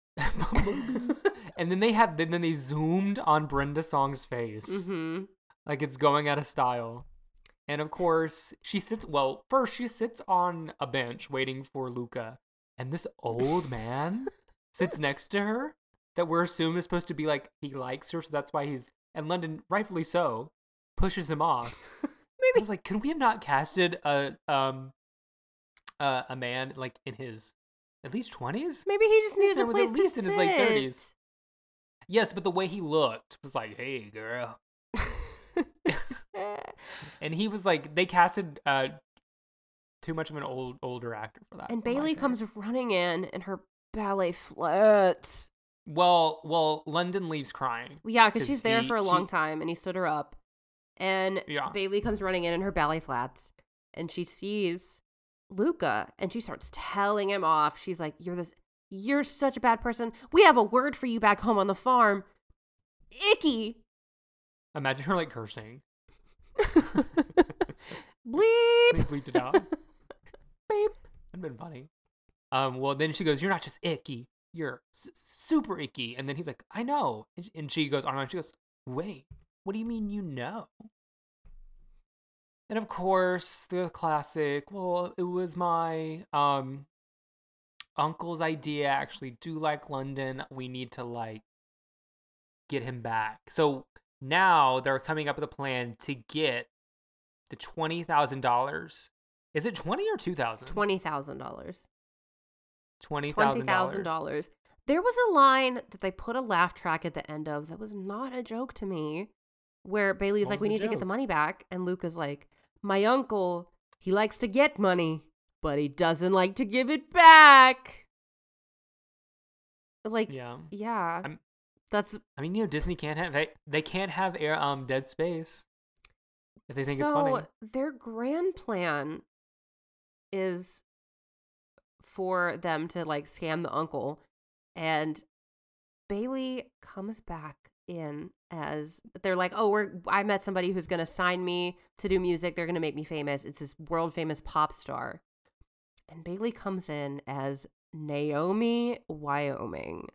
And then they have, then then they zoomed on Brenda Song's face. Mm-hmm. Like it's going out of style. And of course, she sits, well, first she sits on a bench waiting for Luca. And this old man sits next to her that we're assuming is supposed to be like, he likes her, so that's why he's, and London, rightfully so, pushes him off. I Maybe. was like, could we have not casted a, um, uh, a man like in his at least twenties? Maybe he just This needed man a was place at least to in sit. his like thirties. Yes, but the way he looked was like, hey, girl. And he was like, they casted uh too much of an old older actor for that. And for my Bailey taste. comes running in in her ballet flats. Well, well, London leaves crying. Yeah, because 'Cause she's there he- for a long she- time, and he stood her up. And Yeah. Bailey comes running in in her ballet flats, and she sees Luca, and she starts telling him off. She's like, "You're this You're such a bad person. We have a word for you back home on the farm. Icky. Imagine her like cursing. Bleep. They bleeped it out. Beep. That'd been funny. Um. Well, then she goes, "You're not just icky. You're s- super icky." And then he's like, "I know." And and she goes on and on. She goes, "Wait, what do you mean you know?" And of course, the classic. Well, it was my um uncle's idea. I actually do like London. We need to like get him back. So now they're coming up with a plan to get the twenty thousand dollars. Is it twenty or two thousand? It's twenty thousand dollars. Twenty Twenty thousand thousand dollars. dollars. There was a line that they put a laugh track at the end of that was not a joke to me, where Bailey's What like, was "We the need to get joke? the money back," and Luca's like, "My uncle, he likes to get money, but he doesn't like to give it back." Like, Yeah. yeah, I'm- that's I mean, you know, Disney can't have they, they can't have air um Dead Space if they think so it's funny. their grand plan is for them to like scam the uncle, and Bailey comes back in as they're like, "Oh, we're I met somebody who's gonna sign me to do music. They're gonna make me famous. It's this world famous pop star." And Bailey comes in as Naomi Wyoming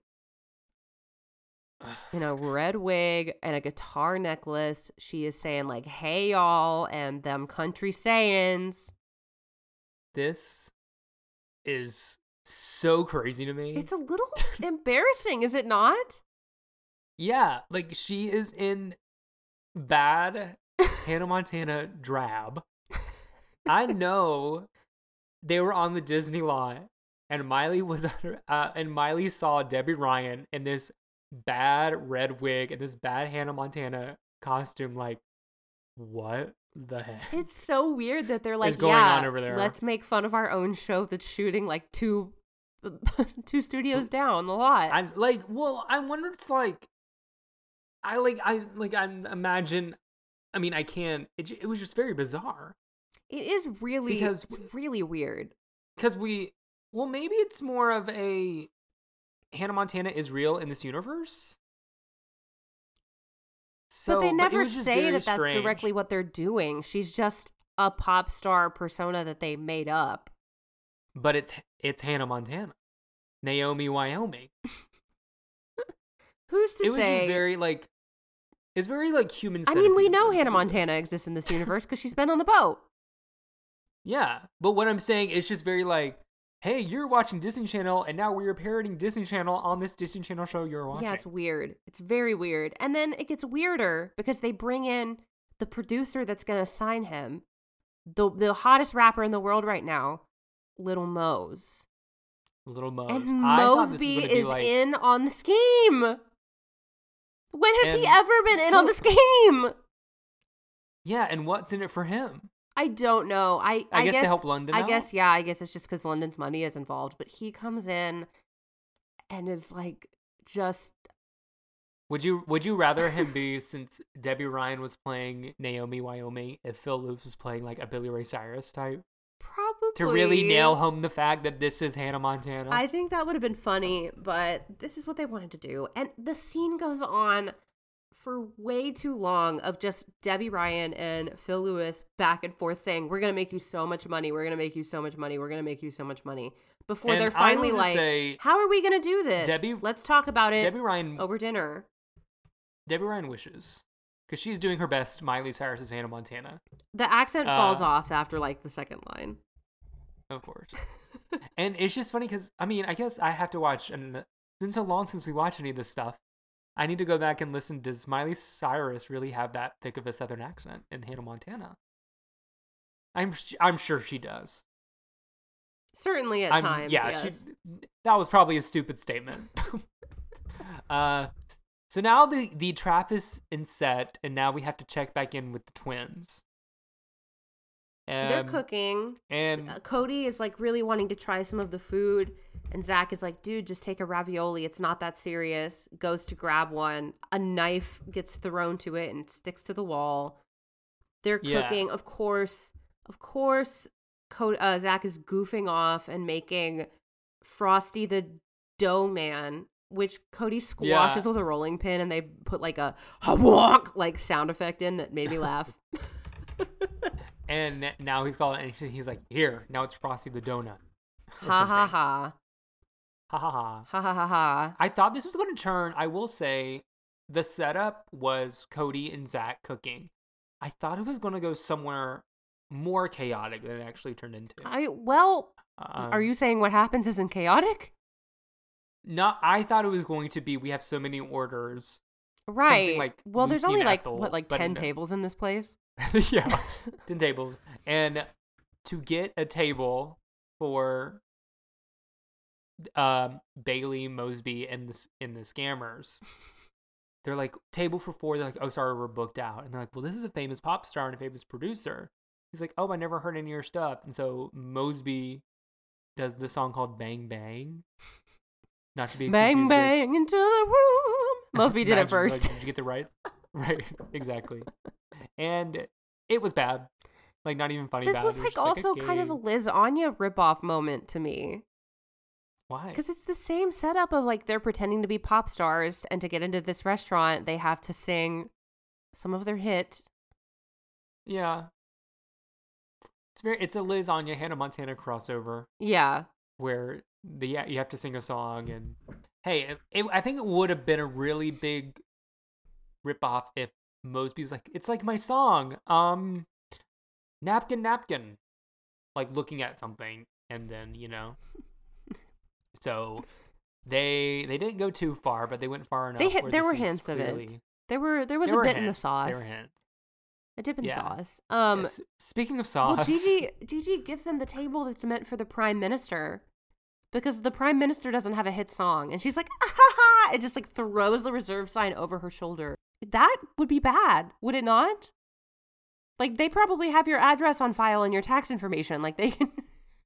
in a red wig and a guitar necklace. She is saying like, "Hey y'all," and them country sayings. This is so crazy to me. It's a little embarrassing, is it not? Yeah, like she is in bad Hannah Montana drab. I know they were on the Disney lot, and Miley was under, uh, and Miley saw Debbie Ryan in this bad red wig and this bad Hannah Montana costume. Like, what the heck? It's so weird that they're like, going "Yeah, on over there?" let's make fun of our own show that's shooting like two, two studios down the lot." I'm like, well, I wonder. It's like, I like, I like, I imagine. I mean, I can't. It, it was just very bizarre. It is really, Because it's really weird. Because we, well, maybe it's more of a Hannah Montana is real in this universe. So, But they it never was just say very that that's strange. directly what they're doing. She's just a pop star persona that they made up. But it's it's Hannah Montana, Naomi Wyoming. Who's to It was say? just very like, it's very like human. I mean, we centipede know to Hannah do Montana this. exists in this universe because she's been on the boat. Yeah, but what I'm saying is just very like, hey, you're watching Disney Channel, and now we're parodying Disney Channel on this Disney Channel show you're watching. Yeah, it's weird. It's very weird. And then it gets weirder because they bring in the producer that's going to sign him, the the hottest rapper in the world right now, Little Mose. Little Mose. And I thought this was Mosby gonna be is like, in on the scheme. When has he And- ever been in on the scheme? yeah, and what's in it for him? I don't know. I, I I, guess to help London I out? guess, yeah, I guess it's just because London's money is involved. But he comes in and is like, just, Would you would you rather him be, since Debbie Ryan was playing Naomi Wyoming, if Phil Lewis was playing like a Billy Ray Cyrus type? probably. To really nail home the fact that this is Hannah Montana? I think that would have been funny, but this is what they wanted to do. And the scene goes on for way too long of just Debbie Ryan and Phil Lewis back and forth saying, "We're going to make you so much money. We're going to make you so much money. We're going to make you so much money." Before And they're I finally will like, say, "How are we going to do this? Debbie- Let's talk about it Debbie Ryan over dinner." Debbie Ryan wishes, because she's doing her best Miley Cyrus's Hannah Montana, The accent Uh, falls off after like the second line. of course. And it's just funny because, I mean, I guess I have to watch, and it's been so long since we watched any of this stuff. I need to go back and listen. Does Miley Cyrus really have that thick of a Southern accent in Hannah Montana? I'm I'm sure she does. Certainly at I'm, times, yeah, yes. she, that was probably a stupid statement. uh, so now the the trap is in set, and now we have to check back in with the twins. They're Um, cooking. and Uh, Cody is like really wanting to try some of the food, and Zach is like, "Dude, just take a ravioli. It's not that serious." Goes to grab one. A knife gets thrown to it and sticks to the wall. They're Yeah. cooking. Of course, of course, Cody, uh, Zach is goofing off and making Frosty the Dough Man, which Cody Yeah. squashes with a rolling pin, and they put like a ha-wonk like sound effect in that made me laugh. And n- now he's calling, and he's like, "Here, now it's Frosty the Donut." or Ha ha something. ha. Ha ha ha. Ha ha ha ha. I thought this was going to turn. I will say, the setup was Cody and Zach cooking. I thought it was going to go somewhere more chaotic than it actually turned into. I well, Um, are you saying what happens isn't chaotic? No, I thought it was going to be. We have so many orders. Right. like well, there's Lucy only and like Ethel, what, like but ten no. tables in this place. Yeah, ten tables, and to get a table for um Bailey, Mosby, and the in the scammers, they're like, table for four. They're like, oh, sorry, we're booked out. And they're like, well, this is a famous pop star and a famous producer. He's like, oh, I never heard any of your stuff. And so Mosby does this song called Bang Bang. Not to be Bang confused with- bang into the room. Mosby did it Imagine, first. Like, did you get the right? Right, exactly. And it was bad. Like, not even funny This bad. was It like just like also kind of a okay. Liz Anya ripoff moment to me. Why? Because it's the same setup of like they're pretending to be pop stars, and to get into this restaurant, they have to sing some of their hit. Yeah. It's very. It's a Liz Anya Hannah Montana crossover Yeah. where the yeah, you have to sing a song, and hey, it, it, I think it would have been a really big ripoff if Mosby's like, it's like my song, um, napkin napkin, like looking at something, and then you know. So they they didn't go too far, but they went far enough. They hit, where there this were is hints of it. clearly- There were there was there a were bit in the hints, sauce. There were hints. A dip in Yeah. sauce. Um Yes, speaking of well sauce, Gigi Gigi gives them the table that's meant for the prime minister. Because the prime minister doesn't have a hit song, and she's like, ah, ha, ha, and just like throws the reserve sign over her shoulder. That would be bad, would it not? Like, they probably have your address on file and your tax information. Like, they can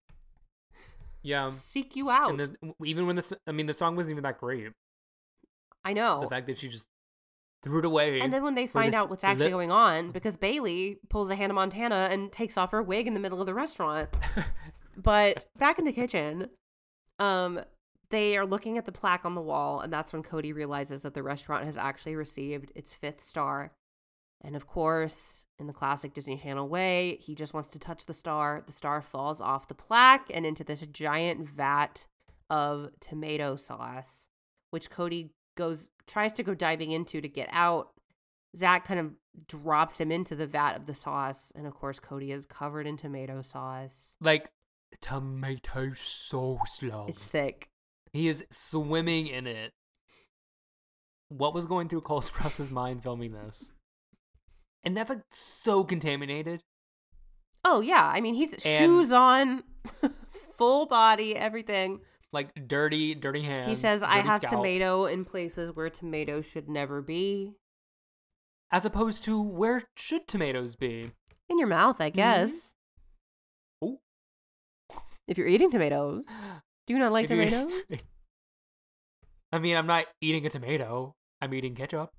yeah, seek you out. and then even when this, I mean, the song wasn't even that great. I So know. the fact that she just threw it away, And then when they for find this out what's actually li- going on, because Bailey pulls a Hannah Montana and takes off her wig in the middle of the restaurant. But back in the kitchen, um, they are looking at the plaque on the wall, and that's when Cody realizes that the restaurant has actually received its fifth star. And of course, in the classic Disney Channel way, he just wants to touch the star. The star falls off the plaque and into this giant vat of tomato sauce, which Cody goes tries to go diving into to get out. Zach kind of drops him into the vat of the sauce, and of course, Cody is covered in tomato sauce. like tomato sauce, love. It's thick. He is swimming in it. What was going through Cole Sprouse' mind filming this? And that's like so contaminated. Oh yeah, I mean he's And- shoes on, full body, everything. Like dirty, dirty hands. He says, "I dirty have scalp, tomato in places where tomato should never be. As opposed to where should tomatoes be? In your mouth, I guess. Ooh. If you're eating tomatoes, do you not like If you- tomatoes? I mean, I'm not eating a tomato. I'm eating ketchup.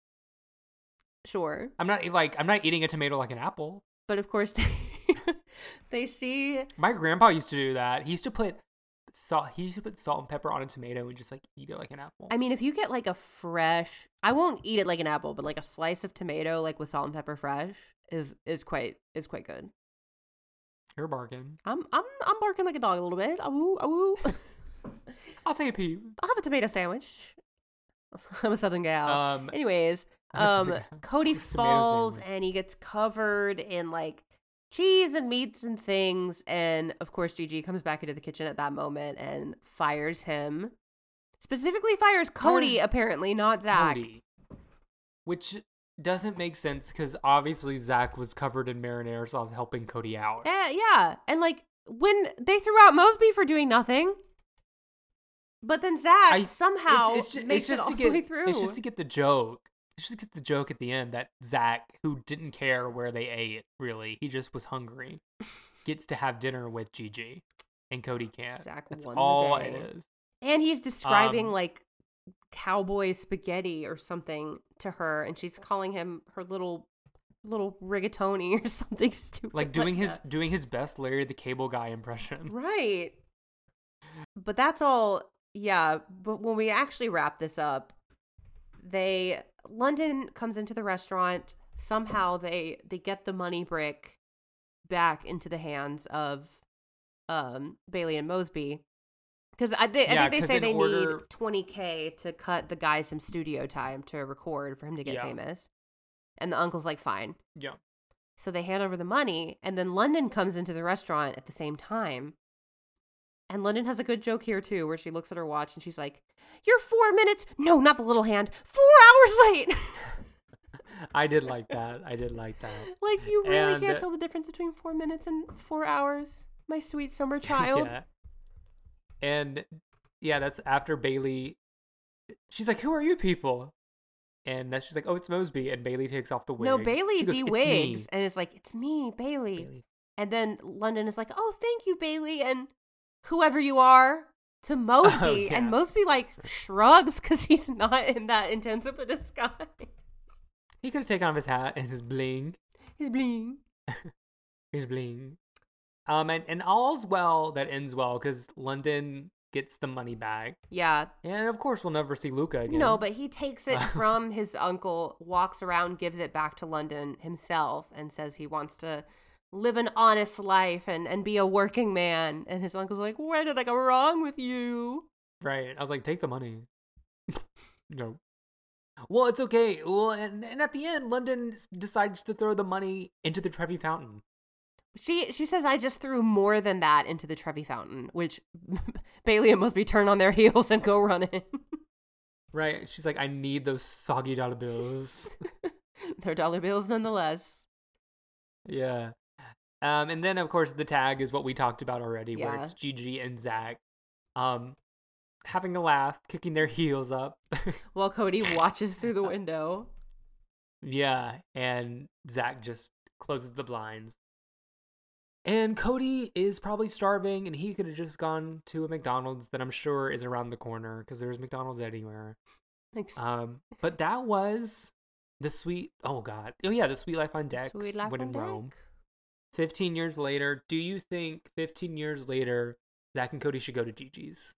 Sure, I'm not like I'm not eating a tomato like an apple. but of course they they see. My grandpa used to do that. He used to put salt. He used to put salt and pepper on a tomato and just like eat it like an apple. I mean, if you get like a fresh, I won't eat it like an apple, but like a slice of tomato, like with salt and pepper, fresh, is is quite is quite good. You're barking. I'm I'm I'm barking like a dog a little bit. Awoo awoo. I'll say a pee. I'll have a tomato sandwich. I'm a Southern gal. Um, Anyways, I'm a um, Southern gal. Cody What's a tomato falls sandwich? and he gets covered in like cheese and meats and things. And of course, Gigi comes back into the kitchen at that moment and fires him. Specifically, fires Cody, Fire- apparently, not Zach. Cody. Which doesn't make sense because obviously Zach was covered in marinara sauce helping Cody out. Eh, yeah. And like when they threw out Mosby for doing nothing, but then Zach I- somehow it's, it's ju- makes it's just it all to the get, way through. It's just to get the joke. It's just to get the joke at the end that Zach, who didn't care where they ate, really, he just was hungry, gets to have dinner with Gigi, and Cody can't. Zach That's won the all day. it is. And he's describing Um, like cowboy spaghetti or something to her, and she's calling him her little little rigatoni or something stupid. Like doing his that. doing his best Larry the Cable Guy impression. Right. But that's all Yeah, but when we actually wrap this up, they London comes into the restaurant. Somehow they they get the money brick back into the hands of um Bailey and Mosby. Because I, they, Yeah, I think they 'cause say in they order- need twenty K to cut the guy some studio time to record for him to get Yeah. famous. And the uncle's like, fine. Yeah. So they hand over the money, and then London comes into the restaurant at the same time. And London has a good joke here, too, where she looks at her watch and she's like, you're four minutes. No, not the little hand. Four hours late. I did like that. I did like that. Like, you really And- can't tell the difference between four minutes and four hours, my sweet summer child. Yeah. And yeah, that's after Bailey. She's like, "Who are you people?" And that's she's like, "Oh, it's Mosby." And Bailey takes off the wig. No, Bailey She goes, "It's de-wigs, me." and it's like, it's me, Bailey. Bailey. And then London is like, oh, thank you, Bailey, and whoever you are, to Mosby. Oh, yeah. And Mosby, like, shrugs because he's not in that intense of a disguise. He could have taken off his hat and his bling. He's bling. His bling. Um, and, and all's well that ends well because London gets the money back. Yeah. And of course, we'll never see Luca again. No, but he takes it from his uncle, walks around, gives it back to London himself, and says he wants to live an honest life and, and be a working man. And his uncle's like, where did I go wrong with you? Right. I was like, take the money. No. Well, it's okay. Well, and, and at the end, London decides to throw the money into the Trevi Fountain. She she says, I just threw more than that into the Trevi Fountain, which Bailey and Mosby turn on their heels and go running. Right. She's like, I need those soggy dollar bills. They're dollar bills nonetheless. Yeah. Um, and then, of course, the tag is what we talked about already, where Yeah. it's Gigi and Zach um, having a laugh, kicking their heels up. While Cody watches through the window. Yeah. And Zach just closes the blinds. And Cody is probably starving, and he could have just gone to a McDonald's that I'm sure is around the corner because there's McDonald's anywhere. Thanks. Um, but that was the sweet. Oh God. Oh yeah, the Sweet Life on Deck. Sweet life when on in deck. Rome. Fifteen years later, do you think fifteen years later Zach and Cody should go to Gigi's?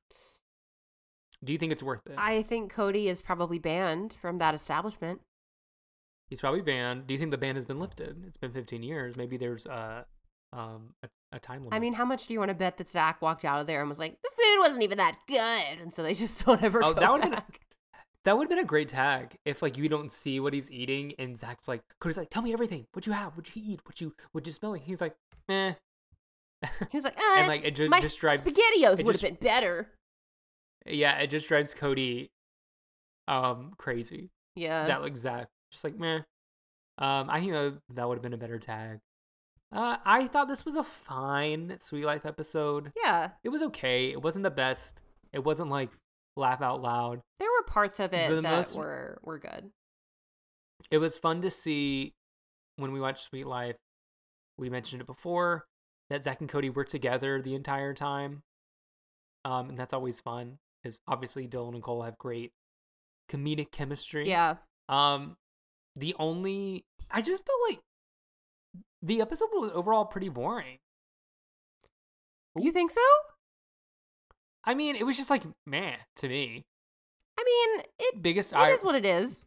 Do you think it's worth it? I think Cody is probably banned from that establishment. He's probably banned. Do you think the ban has been lifted? It's been fifteen years. Maybe there's a um a, a time limit. I mean, how much do you want to bet that Zach walked out of there and was like, the food wasn't even that good, and so they just don't ever Oh, go that would've back. been- that would have been a great tag if like you don't see what he's eating and Zach's like, Cody's like, tell me everything. What you have? What you eat? What you what you smelling? He's like, eh. He was like, uh, And like it just, my just drives SpaghettiOs it would just- have been better. Yeah, it just drives Cody um crazy. Yeah. That like Zach just like meh. Um, I think that, that would have been a better tag. Uh, I thought this was a fine Sweet Life episode. yeah. It was okay. It wasn't the best. It wasn't like laugh out loud. There were parts of it For the that most- were were good. It was fun to see when we watched Sweet Life. We mentioned it before that Zach and Cody were together the entire time. Um, and that's always fun because obviously Dylan and Cole have great comedic chemistry. Yeah. Um, the only I just felt like the episode was overall pretty boring. You think so? I mean, it was just like man to me. I mean, it Biggest it eye, is what it is.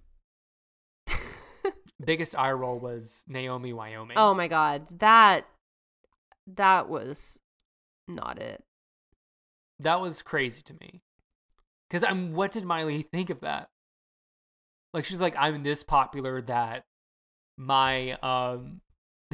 biggest eye roll was Naomi, Wyoming. Oh my god, that that was not it. That was crazy to me. Because I'm, what did Miley think of that? Like she's like, I'm this popular that my um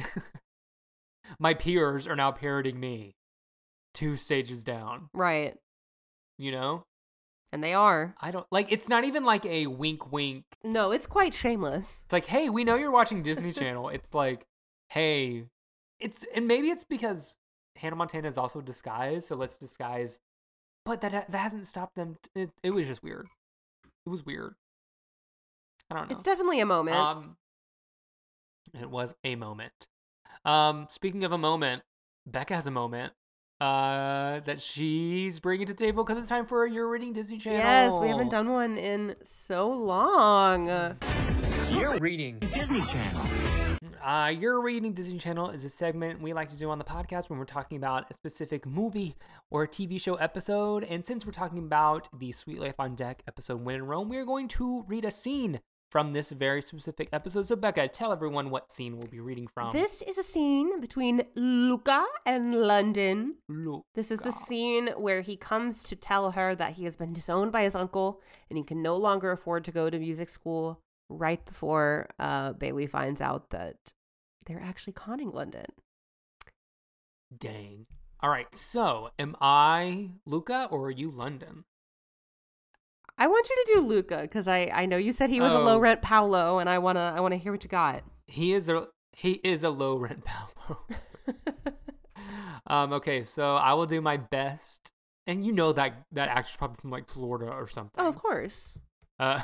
my peers are now parroting me two stages down. Right. You know? And they are. I don't like it's not even like a wink wink. No, it's quite shameless. It's like, hey, we know you're watching Disney Channel. It's like, hey, it's and maybe it's because Hannah Montana is also disguised, so let's disguise. But that that hasn't stopped them. It, it was just weird. It was weird. I don't know. It's definitely a moment. Um, it was a moment. Um, speaking of a moment, Becca has a moment. Uh, that she's bringing to the table because it's time for a You're Reading Disney Channel. yes, we haven't done one in so long. You're Reading Disney Channel. Uh, You're Reading Disney Channel is a segment we like to do on the podcast when we're talking about a specific movie or a T V show episode. And since we're talking about the Sweet Life on Deck episode When in Rome, we're going to read a scene from this very specific episode. So, Becca, tell everyone what scene we'll be reading from. This is a scene between Luca and London. Luca. This is the scene where he comes to tell her that he has been disowned by his uncle and he can no longer afford to go to music school right before uh, Bailey finds out that they're actually conning London. Dang. All right, so am I Luca or are you London? I want you to do Luca because I, I know you said he was Oh. a low rent Paolo, and I wanna I wanna hear what you got. He is a he is a low rent Paolo. um. Okay, so I will do my best, and you know that that actor's probably from like Florida or something. Oh, of course. Uh.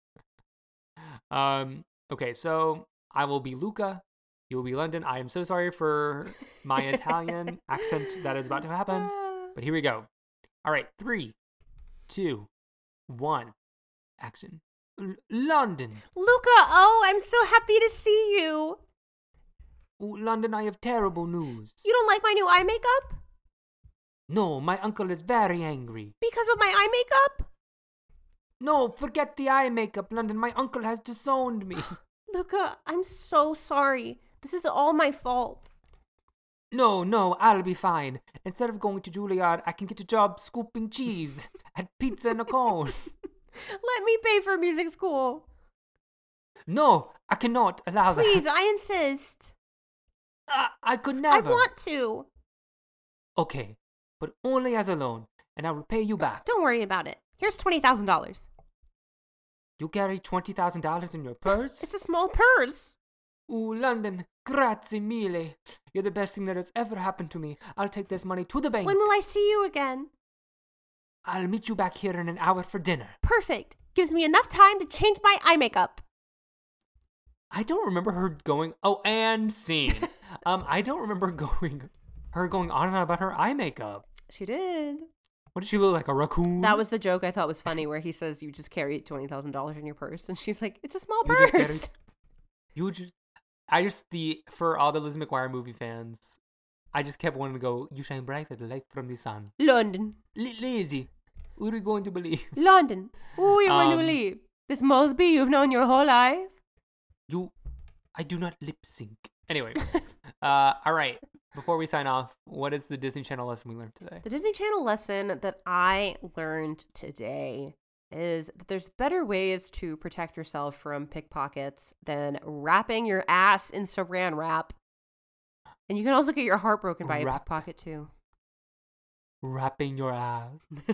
um. Okay, so I will be Luca. You will be London. I am so sorry for my Italian accent that is about to happen, but here we go. All right, three, two, one, action. L- London. Luca, oh, I'm so happy to see you. Ooh, London, I have terrible news. You don't like my new eye makeup? No, my uncle is very angry. Because of my eye makeup? No, forget the eye makeup, London. My uncle has disowned me. Luca, I'm so sorry. This is all my fault. No, no, I'll be fine. Instead of going to Juilliard, I can get a job scooping cheese at Pizza and a Cone. Let me pay for music school. No, I cannot allow Please, that. I insist. I, I could never. I want to. Okay, but only as a loan, and I will pay you back. Don't worry about it. Here's twenty thousand dollars. You carry twenty thousand dollars in your purse? It's a small purse. Ooh, London, grazie mille. You're the best thing that has ever happened to me. I'll take this money to the bank. When will I see you again? I'll meet you back here in an hour for dinner. Perfect. Gives me enough time to change my eye makeup. I don't remember her going. Oh, and scene. um, I don't remember going. Her going on and on about her eye makeup. She did. What did she look like? A raccoon? That was the joke I thought was funny, where he says you just carry twenty thousand dollars in your purse, and she's like, "It's a small You just purse." You just. I just the for all the Lizzie McGuire movie fans, I just kept wanting to go. You shine bright like the light from the sun. London, L- Lizzie, what are you going to believe? London. Who are you going to Um, believe? This Mosby you've known your whole life? You, I do not lip sync. Anyway, uh, all right. Before we sign off, what is the Disney Channel lesson we learned today? The Disney Channel lesson that I learned today is that there's better ways to protect yourself from pickpockets than wrapping your ass in saran wrap. And you can also get your heart broken by a Wrap- pickpocket too. Wrapping your ass.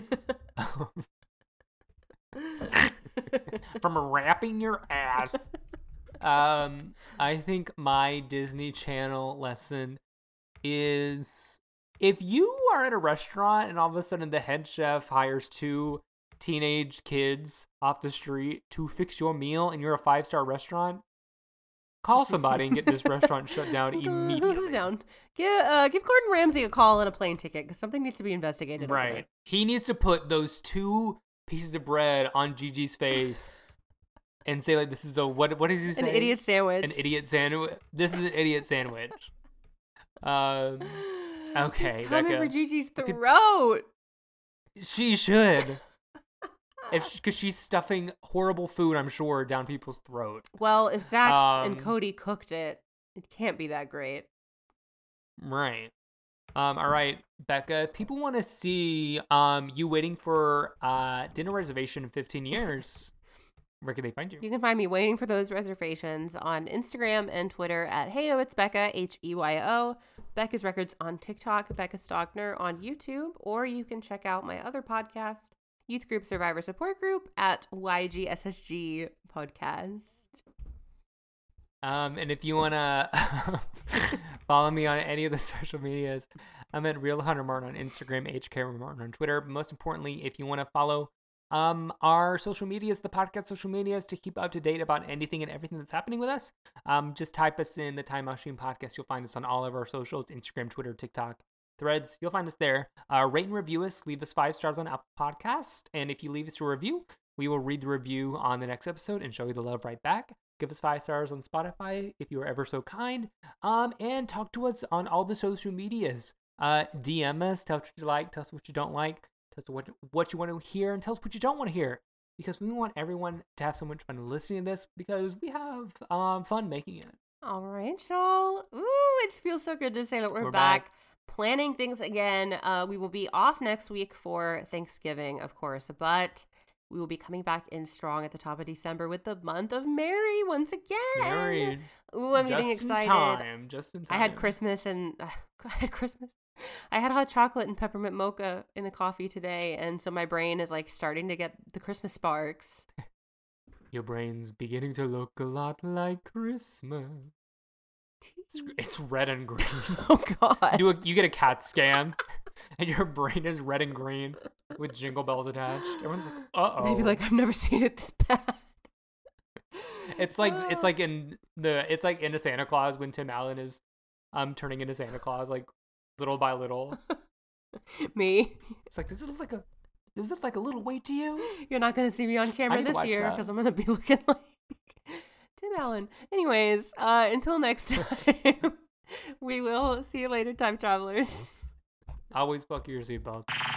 From wrapping your ass. Um, I think my Disney Channel lesson is if you are at a restaurant and all of a sudden the head chef hires two teenage kids off the street to fix your meal and you're a five-star restaurant, call somebody and get this restaurant shut down Close immediately. it down. Give, uh, give Gordon Ramsay a call and a plane ticket because something needs to be investigated. over Right. there. He needs to put those two pieces of bread on Gigi's face and say like, "This is a what? What does he say? An idiot sandwich. An idiot sandwich. This is an idiot sandwich." Um, okay, Coming Becca. for Gigi's could- throat. she should, if because she's stuffing horrible food, I'm sure, down people's throat. Well, if Zach and Um, Cody cooked it, it can't be that great. Right. Um. All right, Becca. If people want to see um you waiting for uh dinner reservation in fifteen years, where can they find you? You can find me waiting for those reservations on Instagram and Twitter at Heyo It's Becca, H E Y O. Becca's Records on TikTok, Becca Stockner on YouTube, or you can check out my other podcast, Youth Group Survivor Support Group, at Y G S S G Podcast. Um, and if you wanna follow me on any of the social medias, I'm at Real Hunter Martin on Instagram, H K Martin on Twitter. But most importantly, if you want to follow um our social medias, the podcast social medias, to keep up to date about anything and everything that's happening with us, um, just type us in the Time Machine Podcast. You'll find us on all of our socials: Instagram, Twitter, TikTok, Threads. You'll find us there. Uh, rate and review us. Leave us five stars on Apple Podcast, and if you leave us a review, we will read the review on the next episode and show you the love right back. give us five stars on Spotify if you are ever so kind. Um, and talk to us on all the social medias. Uh, D M us, tell us what you like, tell us what you don't like, tell us what what you want to hear, and tell us what you don't want to hear. Because we want everyone to have so much fun listening to this, because we have um fun making it. All right, y'all. Ooh, it feels so good to say that we're, We're back. back. Planning things again. Uh, we will be off next week for Thanksgiving, of course, but we will be coming back in strong at the top of December with the month of Mary once again. Mary, Ooh, I'm just getting in excited. time, just in time. I had Christmas and uh, I had Christmas. I had hot chocolate and peppermint mocha in the coffee today, and so my brain is like starting to get the Christmas sparks. Your brain's beginning to look a lot like Christmas. It's, it's red and green. Oh God! You do a, you get a CAT scan, and your brain is red and green with jingle bells attached. Everyone's like, "Uh oh." They'd be like, "I've never seen it this bad." It's like it's like in the it's like into Santa Claus when Tim Allen is um turning into Santa Claus, like little by little. Me. It's like, does it look like a does it look like a little weight to you? You're not going to see me on I camera need to this watch year that. because I'm going to be looking like Tim Allen. Anyways, uh, until next time, we will see you later, time travelers. Always buckle your seatbelts.